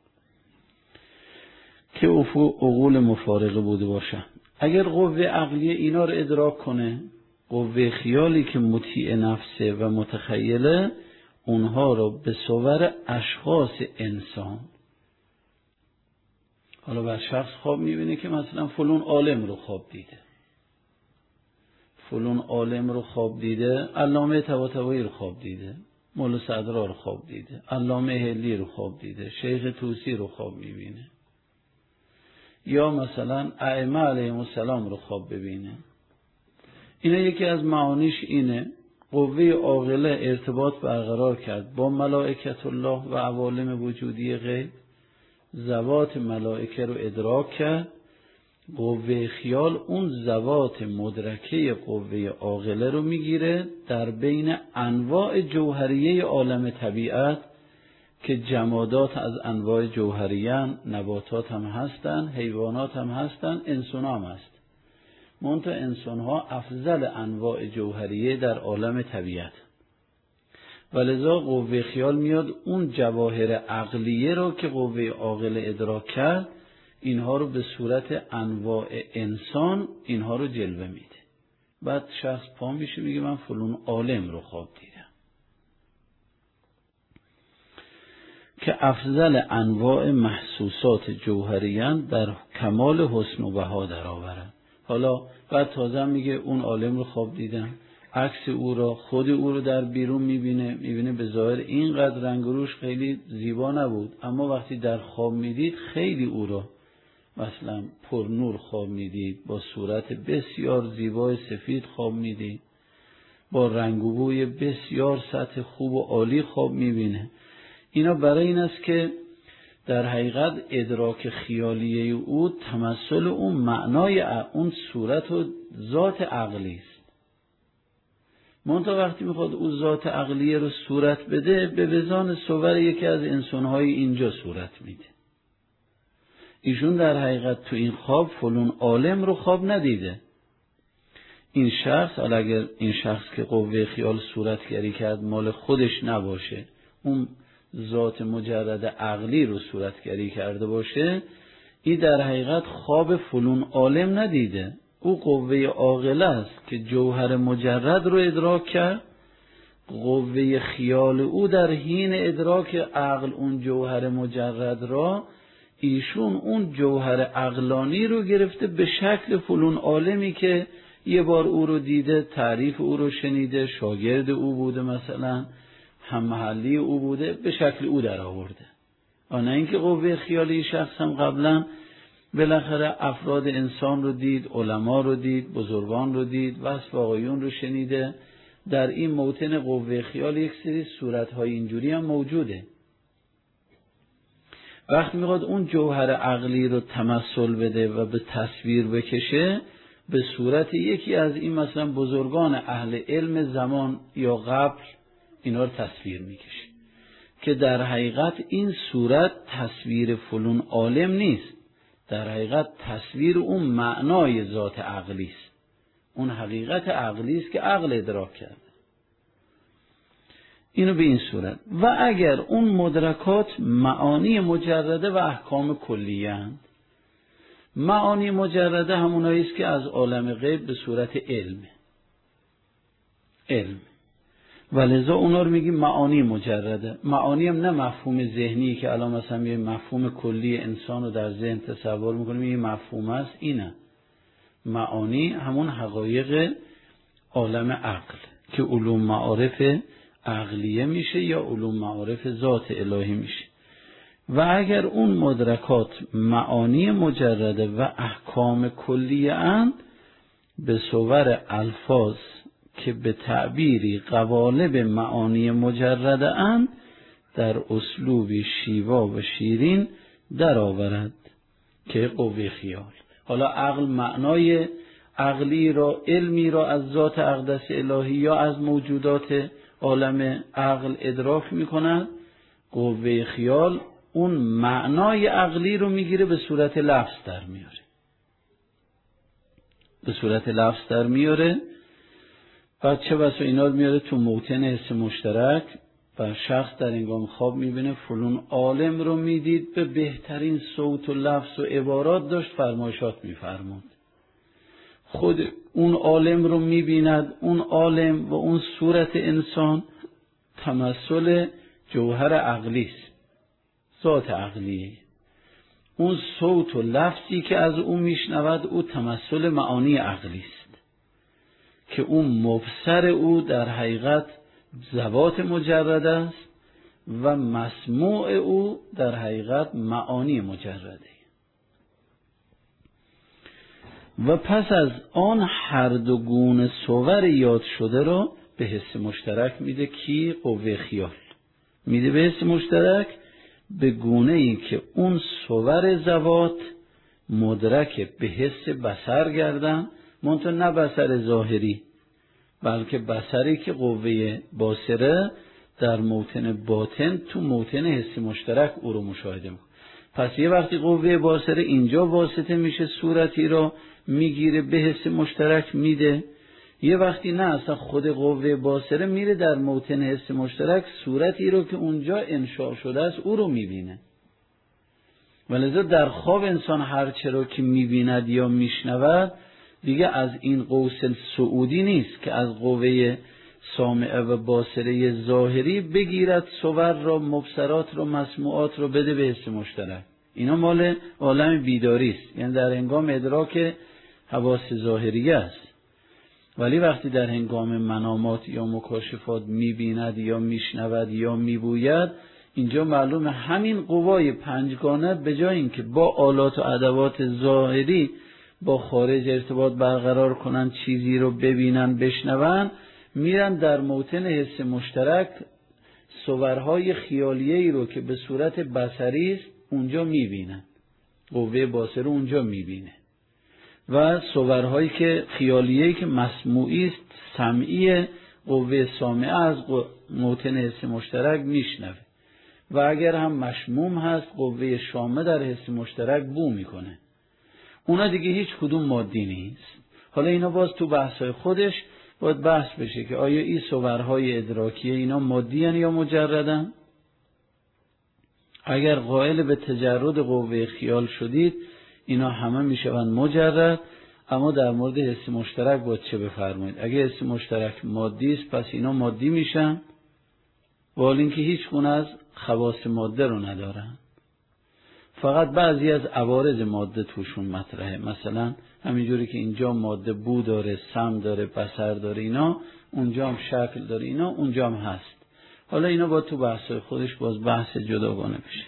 Speaker 1: که عقول مفارقه بوده باشن. اگر قوه عقلیه اینا رو ادراک کنه، قوه خیالی که مطیع نفسه و متخیله، اونها رو به صور اشخاص انسان، حالا بر شخص خواب میبینه که مثلا فلان عالم رو خواب دیده، فلان عالم رو خواب دیده، علامه طباطبایی رو خواب دیده، مولا صدرا رو خواب دیده، علامه هلی رو خواب دیده، شیخ طوسی رو خواب میبینه، یا مثلا ائمه علیهم السلام رو خواب ببینه. اینا یکی از معانیش اینه قوه عاقله ارتباط برقرار کرد با ملائکت الله و عوالم وجودی غیب، ذوات ملائکه رو ادراک کرد. قوه خیال اون ذوات مدرکه قوه عاقله رو میگیره در بین انواع جوهریه عالم طبیعت که جمادات از انواع جوهریان، نباتات هم هستن، حیوانات هم هستن، انسان هم هست. منتها انسان ها افضل انواع جوهریه در عالم طبیعت، ولذا قوه خیال میاد اون جواهر عقلیه رو که قوه عاقله ادراک کرد، اینها رو به صورت انواع انسان اینها رو جلوه میده. بعد شخص پا میشه میگه من فلان عالم رو خواب دیدم که افضل انواع محسوسات جوهریان در کمال حسن و بها در آورد. حالا بعد تازه میگه اون عالم رو خواب دیدم، عکس او را، خود او رو در بیرون میبینه به ظاهر اینقدر رنگ و روش خیلی زیبا نبود، اما وقتی در خواب میدید خیلی او را مثلا پر نور خواب میدید، با صورت بسیار زیبای سفید خواب میدید، با رنگ و بوی بسیار سطح خوب و عالی خواب میبینه. اینا برای این است که در حقیقت ادراک خیالیه او تمثل اون معنای اون صورت و ذات عقلی است. منتها وقتی میخواد اون ذات عقلیه رو صورت بده، به وزان صور یکی از انسانهای اینجا صورت میده. ایشون در حقیقت تو این خواب فلان عالم رو خواب ندیده. این شخص، اگر این شخص که قوه خیال صورتگری کرد مال خودش نباشه، اون ذات مجرد عقلی رو صورتگری کرده باشه، این در حقیقت خواب فلان عالم ندیده. او قوه عاقله است که جوهر مجرد رو ادراک کرد. قوه خیال او در حین ادراک عقل اون جوهر مجرد را، ایشون اون جوهر عقلانی رو گرفته به شکل فلان عالمی که یه بار او رو دیده، تعریف او رو شنیده، شاگرد او بوده، مثلا هم محلی او بوده، به شکل او در آورده. نه اینکه قوه خیالی شخص هم قبلا بالاخره افراد انسان رو دید، علما رو دید، بزرگان رو دید، وصف آقایون رو شنیده. در این موطن قوه خیال یک سری صورت‌های اینجوری هم موجوده. وقتی میخواد اون جوهر عقلی رو تمثل بده و به تصویر بکشه، به صورت یکی از این مثلا بزرگان اهل علم زمان یا قبل اینا رو تصویر میکشه که در حقیقت این صورت تصویر فلان عالم نیست، در حقیقت تصویر اون معنای ذات عقلی است، اون حقیقت عقلی است که عقل ادراک کرده. اینو به این صورت. و اگر اون مدرکات معانی مجرده و احکام کلیه اند، معانی مجرده همونایی است که از عالم غیب به صورت علم، ولذا اونا رو میگیم معانی مجرده. معانی هم نه مفهوم ذهنی که الان مثلا یه مفهوم کلی انسان رو در ذهن تصور میکنیم یه مفهوم است، اینه معانی همون حقایق عالم عقل که علوم معارف عقلیه میشه یا علوم معارف ذات الهی میشه. و اگر اون مدرکات معانی مجرده و احکام کلیه اند، به صور الفاظ که به تعبیری قوالب معانی مجرده اند در اسلوبی شیوا و شیرین در آورد که قوه خیال. حالا عقل معنای عقلی را، علمی را از ذات اقدس الهی یا از موجودات عالم عقل ادراک می کند. قوه خیال اون معنای عقلی رو میگیره به صورت لفظ در میاره، به صورت لفظ در میاره. بعد چه بسا اینا میاره تو موطن حس مشترک و شخص در هنگام خواب میبینه فلان عالم رو میدید، به بهترین صوت و لفظ و عبارات داشت فرمایشات میفرمود. خود اون عالم رو میبیند، اون عالم و اون صورت انسان تمثل جوهر عقلی است، ذات عقلیه. اون صوت و لفظی که از او میشنود او تمثل معانی عقلی است که اون مبصر او در حقیقت ذوات مجرد است و مسموع او در حقیقت معانی مجرده. و پس از آن هر دو گونه صور یاد شده را به حس مشترک میده. کی؟ قوه خیال میده به حس مشترک، به گونه ای که اون صور ذوات مدرک به حس بصر گردن، منتها نه بصر ظاهری بلکه بصری که قوه باصره در موطن باطن تو موطن حس مشترک او رو مشاهده میکنه. پس یه وقتی قوه باصره اینجا واسطه میشه صورتی رو میگیره به حس مشترک میده، یه وقتی نه اصلا خود قوه باصره میره در موطن حس مشترک صورتی رو که اونجا انشاء شده است او رو میبینه. ولذا در خواب انسان هر چه رو که میبیند یا میشنود دیگه از این قوس سعودی نیست که از قوه سامعه و باصره ظاهری بگیرد صور را، مبصرات را، مسموعات را بده به حس مشترک. اینا مال عالم بیداری است، یعنی در هنگام ادراک حواس ظاهریه است. ولی وقتی در هنگام منامات یا مکاشفات میبیند یا میشنود یا میبوید، اینجا معلومه همین قوای پنجگانه به جای اینکه با آلات و ادوات ظاهری با خارج ارتباط برقرار کنن، چیزی رو ببینن بشنون، میرن در موطن حس مشترک صورهای خیالیه‌ای رو که به صورت بصری است اونجا میبینن، قوه باصره اونجا میبینه، و صورهایی که خیالیه‌ای که مسموعی است، سمعی، قوه سامعه از موطن حس مشترک میشنوه، و اگر هم مشموم هست قوه شامه در حس مشترک بو میکنه. اونا دیگه هیچ کدوم مادی نیست. حالا اینا باز تو بحث‌های خودش باید بحث بشه که آیا این صورهای ادراکیه اینا مادی هن یا مجردن؟ اگر قائل به تجرد قوه خیال شدید اینا همه میشوند مجرد. اما در مورد حس مشترک باید چه بفرمایید؟ اگر حس مشترک مادی است پس اینا مادی میشن، ولی اینکه هیچ گونه از خواص ماده رو ندارن، فقط بعضی از عوارض ماده توشون مطرحه. مثلا همینجوری که اینجا ماده بو داره، سم داره، بصر داره، اینا اونجا هم شکل داره، اینا اونجا هم هست. حالا اینا با تو بحثای خودش باز بحث جداگانه بشه.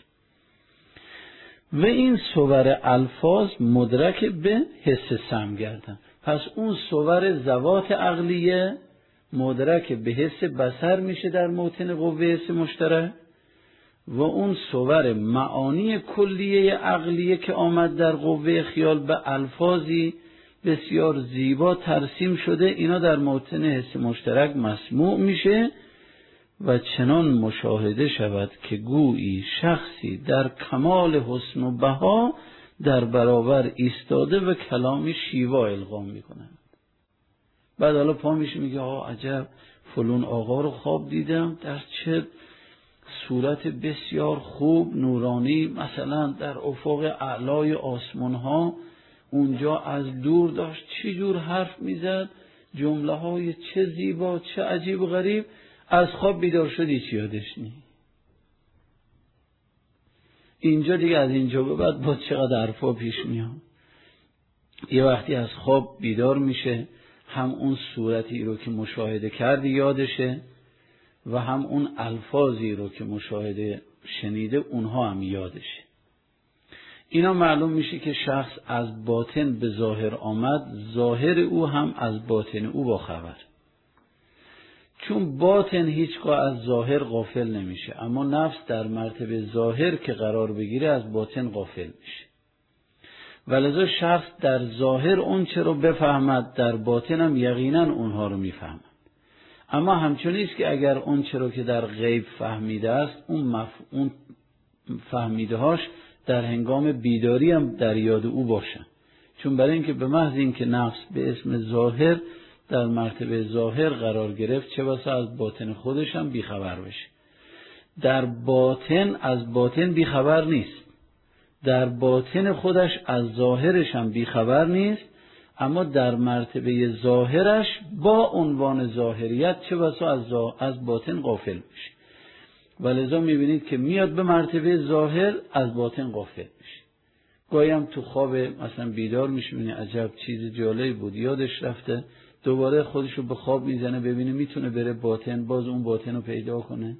Speaker 1: و این صور الفاظ مدرک به حس سم گردن. پس اون صور ذوات عقلیه مدرک به حس بصر میشه در موطن قوه حس مشترک، و اون صور معانی کلیه عقلیه که آمد در قوه خیال به الفاظی بسیار زیبا ترسیم شده، اینا در موطن حس مشترک مسموع میشه و چنان مشاهده شود که گویی شخصی در کمال حسن و بها در برابر ایستاده و کلامی شیوا القا میکنند. بعد حالا پا میشه میگه عجب فلان آقا رو خواب دیدم در چه صورت بسیار خوب نورانی، مثلا در افق اعلای آسمان ها اونجا از دور داشت چه جور حرف میزد، جمله های چه زیبا، چه عجیب و غریب. از خواب بیدار شدی چی یادش نی؟ اینجا دیگه از اینجا به بعد با چقدر حرفا پیش میاد. یه وقتی از خواب بیدار میشه هم اون صورتی رو که مشاهده کردی یادشه و هم اون الفاظی رو که مشاهده شنیده اونها هم یادشه. اینا معلوم میشه که شخص از باطن به ظاهر آمد، ظاهر او هم از باطن او با خبر. چون باطن هیچگاه از ظاهر غافل نمیشه، اما نفس در مرتبه ظاهر که قرار بگیره از باطن غافل میشه. ولذا شخص در ظاهر اون چه رو بفهمد، در باطن هم یقینا اونها رو میفهمد. اما همچنین است که اگر اون چه رو که در غیب فهمیده است، اون فهمیده هاش در هنگام بیداری هم در یاد او باشن. چون برای اینکه به محض اینکه نفس به اسم ظاهر در مرتبه ظاهر قرار گرفت، چه بسا از باطن خودش هم بیخبر بشه. در باطن از باطن بیخبر نیست، در باطن خودش از ظاهرش هم بیخبر نیست، اما در مرتبه ظاهرش با عنوان ظاهریت چه بسا از باطن غافل میشه. ولذا میبینید که میاد به مرتبه ظاهر، از باطن غافل میشه. گاهی هم تو خواب مثلا بیدار میشه، ببینه عجب چیز جالبی بود یادش رفته، دوباره خودشو به خواب میزنه ببینه میتونه بره باطن، باز اون باطن رو پیدا کنه.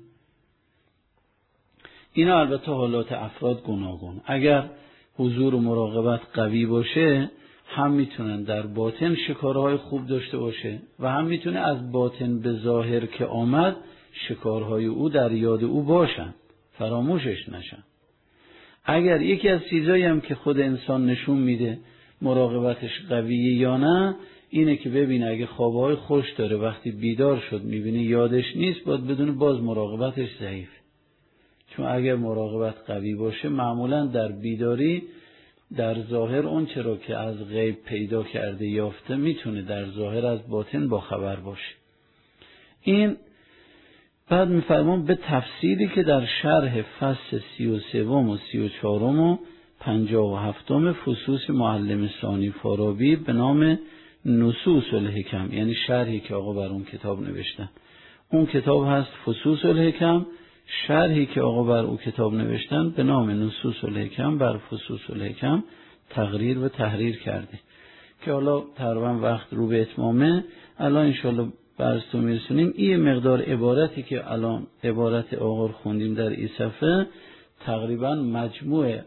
Speaker 1: اینا البته حالات افراد گوناگون. اگر حضور و مراقبت قوی باشه، هم میتونن در باطن شکارهای خوب داشته باشه و هم میتونه از باطن به ظاهر که آمد شکارهای او در یاد او باشن، فراموشش نشن. اگر یکی از چیزایی هم که خود انسان نشون میده مراقبتش قویه یا نه، اینه که ببینه اگه خوابهای خوش داره، وقتی بیدار شد میبینه یادش نیست، باید بدونه باز مراقبتش ضعیف. چون اگر مراقبت قوی باشه، معمولا در بیداری در ظاهر اون چرا که از غیب پیدا کرده یافته، میتونه در ظاهر از باطن با خبر باشه. این بعد میفرمون به تفصیلی که در شرح فصل 33 و 34 و 57 فصوص معلم ثانی فارابی به نام نصوص الحکم، یعنی شرحی که آقا بر اون کتاب نوشتن. اون کتاب هست فصوص الحکم، شرحی که آقا بر اون کتاب نوشتن به نام نصوص الحکم بر فصوص الحکم تقریر و تحریر کرده که حالا تقریبا وقت رو به اتمامه. الان انشاءالله برستون میرسونیم. این مقدار عبارتی که الان عبارت آقا رو خوندیم در این صفحه، تقریبا مجموعه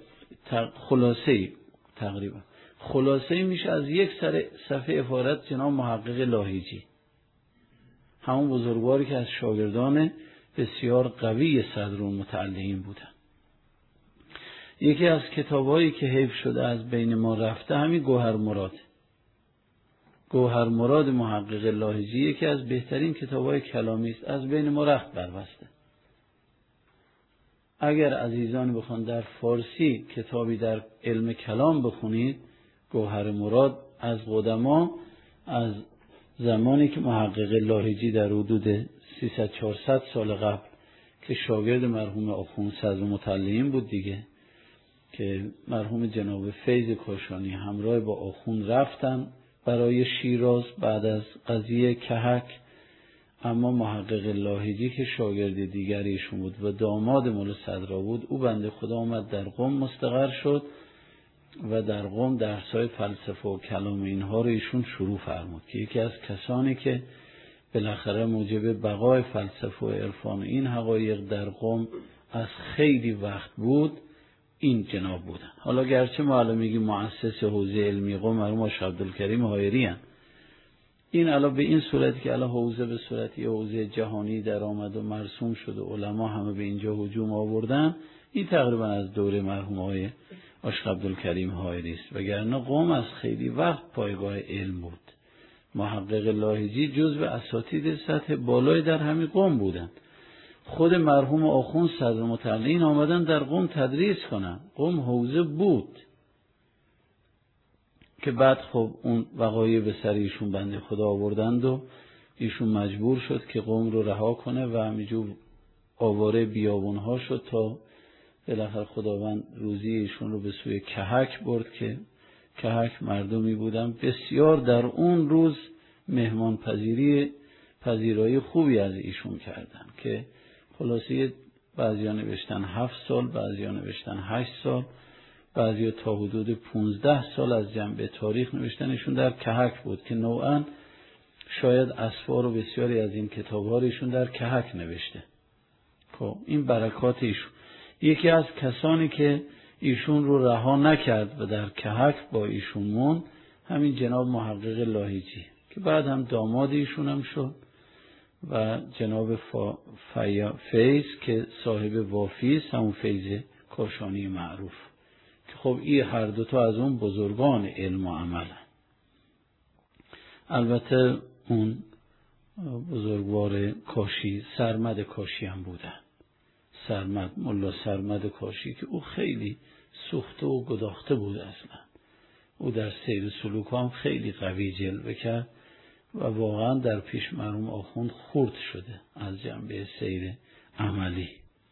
Speaker 1: خلاصه‌ای میشه از یک صفحه عبارت جناب محقق لاهیجی، همون بزرگواری که از شاگردان بسیار قوی صدرالمتعلقین بودن. یکی از کتابایی که حیف شده از بین ما رفته همین گوهر مراد محقق لاهیجی، یکی از بهترین کتابای کلامی است، از بین ما رفت بربسته. اگر عزیزان بخوان در فارسی کتابی در علم کلام بخونید، گوهر مراد از قدما، از زمانی که محقق لاهیجی در حدود 300-400 سال قبل که شاگرد مرحوم آخوند صدرالمتعلقین بود دیگه، که مرحوم جناب فیض کاشانی همراه با آخوند رفتن برای شیراز بعد از قضیه کهک. اما محقق لاهیجی که شاگرد دیگریشون بود و داماد مولا صدرا بود، او بنده خدا آمد در قم مستقر شد و در قم درسای فلسفه و کلام اینها رو ایشون شروع فرمود که یکی از کسانی که بالاخره موجب بقای فلسفه و عرفان و این حقایق در قم از خیلی وقت بود، این جناب بودن. حالا گرچه ما الان میگیم مؤسس حوزه علمی قم مرحوم شیخ عبدالکریم حایری هستند، این الان به این صورتی که الان حوزه به صورتی حوزه جهانی در آمد و مرسوم شد و علما همه به اینجا هجوم آوردن، این تقریبا از دوره مرحوم آقای شیخ عبدالکریم حایری است. وگرنه قم از خیلی وقت پایگاه علم بود. محقق لاهیجی جزو اساتید سطح بالای در همین قم بودند. خود مرحوم آخوند صدرالمتعلقین آمدن در قم تدریس کنن. قم حوزه بود که بعد خب اون وقایع به سر ایشون بنده خدا آوردند و ایشون مجبور شد که قم رو رها کنه و همینجور آواره بیابونها شد تا بالاخره خداوند روزی ایشون رو به سوی کهک برد که کهک مردمی بودن بسیار در اون روز مهمان پذیرایی خوبی از ایشون کردن که خلاصه بعضیا نوشتن 7 سال، بعضیا نوشتن 8 سال، بعضیا تا حدود 15 سال از جنبه تاریخ نوشتن. ایشون در کهک بود که نوعا شاید اسفار و بسیاری از این کتاب‌ها رو ایشون در کهک نوشته. خب این برکات ایشون. یکی از کسانی که ایشون رو رها نکرد و در کهک با ایشون موند همین جناب محقق لاهیجی که بعد هم داماد ایشون هم شد و جناب فیض که صاحب وافی است، همون فیض کاشانی معروف، که خب این هر دوتا از اون بزرگان علم و عمل هست. البته اون بزرگوار کاشی سرمد کاشی هم بودن، ملا سرمد کاشی، که او خیلی سوخته و گداخته بود. اصلا او در سیر سلوک هم خیلی قوی جلوه کرد و واقعا در پیش مرحوم آخوند خرد شده از جنبه سیر عملی.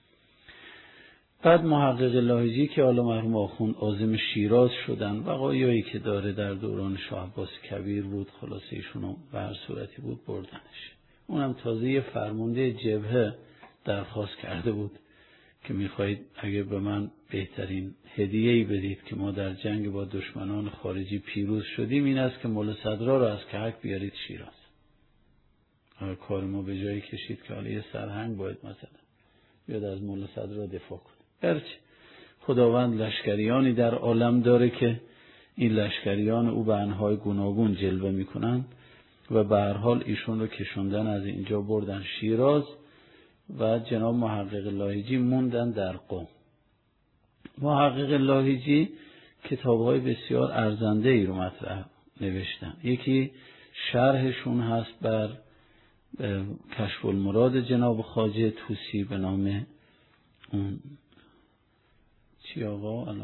Speaker 1: بعد محقق لاهیجی که حالا مرحوم آخوند عازم شیراز شدن، وقایعی که داره در دوران شاه عباس کبیر بود، خلاصه ایشونو به هر صورتی بود بردنش. اونم تازه یه فرمانده جبهه درخواست کرده بود که میخواهید اگه به من بهترین هدیه‌ای بدید که ما در جنگ با دشمنان خارجی پیروز شدیم، این است که مولا صدرا رو از کهک بیارید شیراز. کار ما به جایی کشید که حالا یه سرهنگ باید مثلا بیاد از مولا صدرا دفاع کنه. گرچه خداوند لشکریانی در عالم داره که این لشکریان او به انواع گوناگون جلوه میکنن و به هر حال ایشون رو کشوندن از اینجا بردن شیراز و جناب محقق لاهیجی موندن در قم. محقق لاهیجی کتاب‌های بسیار ارزنده ای رو مطرح نوشتن. یکی شرحشون هست بر کشف المراد جناب خواجه طوسی به نام اون چی آقا الان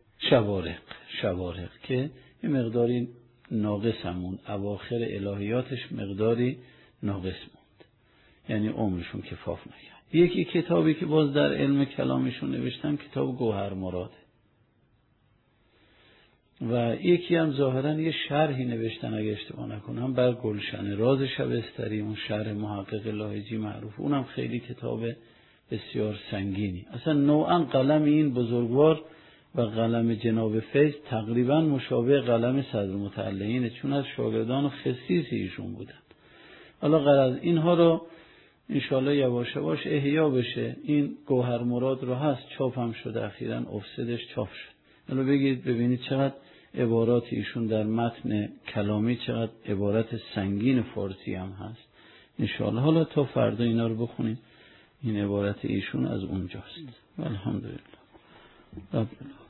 Speaker 1: شوارق که یه مقداری ناقص همون اواخر الهیاتش مقداری ناقص موند، یعنی عمرشون کفاف نکرد. یکی کتابی که باز در علم کلامشون نوشتن کتاب گوهر مراده و یکی هم ظاهرا یه شرحی نوشتن اگه اشتباه نکنم بر گلشن راز شبستری، اون شرح محقق لاهیجی معروف، اونم خیلی کتاب بسیار سنگینی. اصلا نوعا قلم این بزرگوار و قلم جناب فیض تقریبا مشابه قلم صدرالمتعلقین، چون از شاگردان خصیص ایشون بودن. حالا غرض اینها رو انشاءالله یواش یواش احیا بشه. این گوهر مراد رو هست، چاپ هم شده، اخیراً افسدش چاپ شد. حالا ببینید چقدر عبارات ایشون در متن کلامی، چقدر عبارت سنگین فارسی هم هست. انشاءالله حالا تا فردا اینا رو بخونید. این عبارت ایشون از اونجاست. الحمدلله.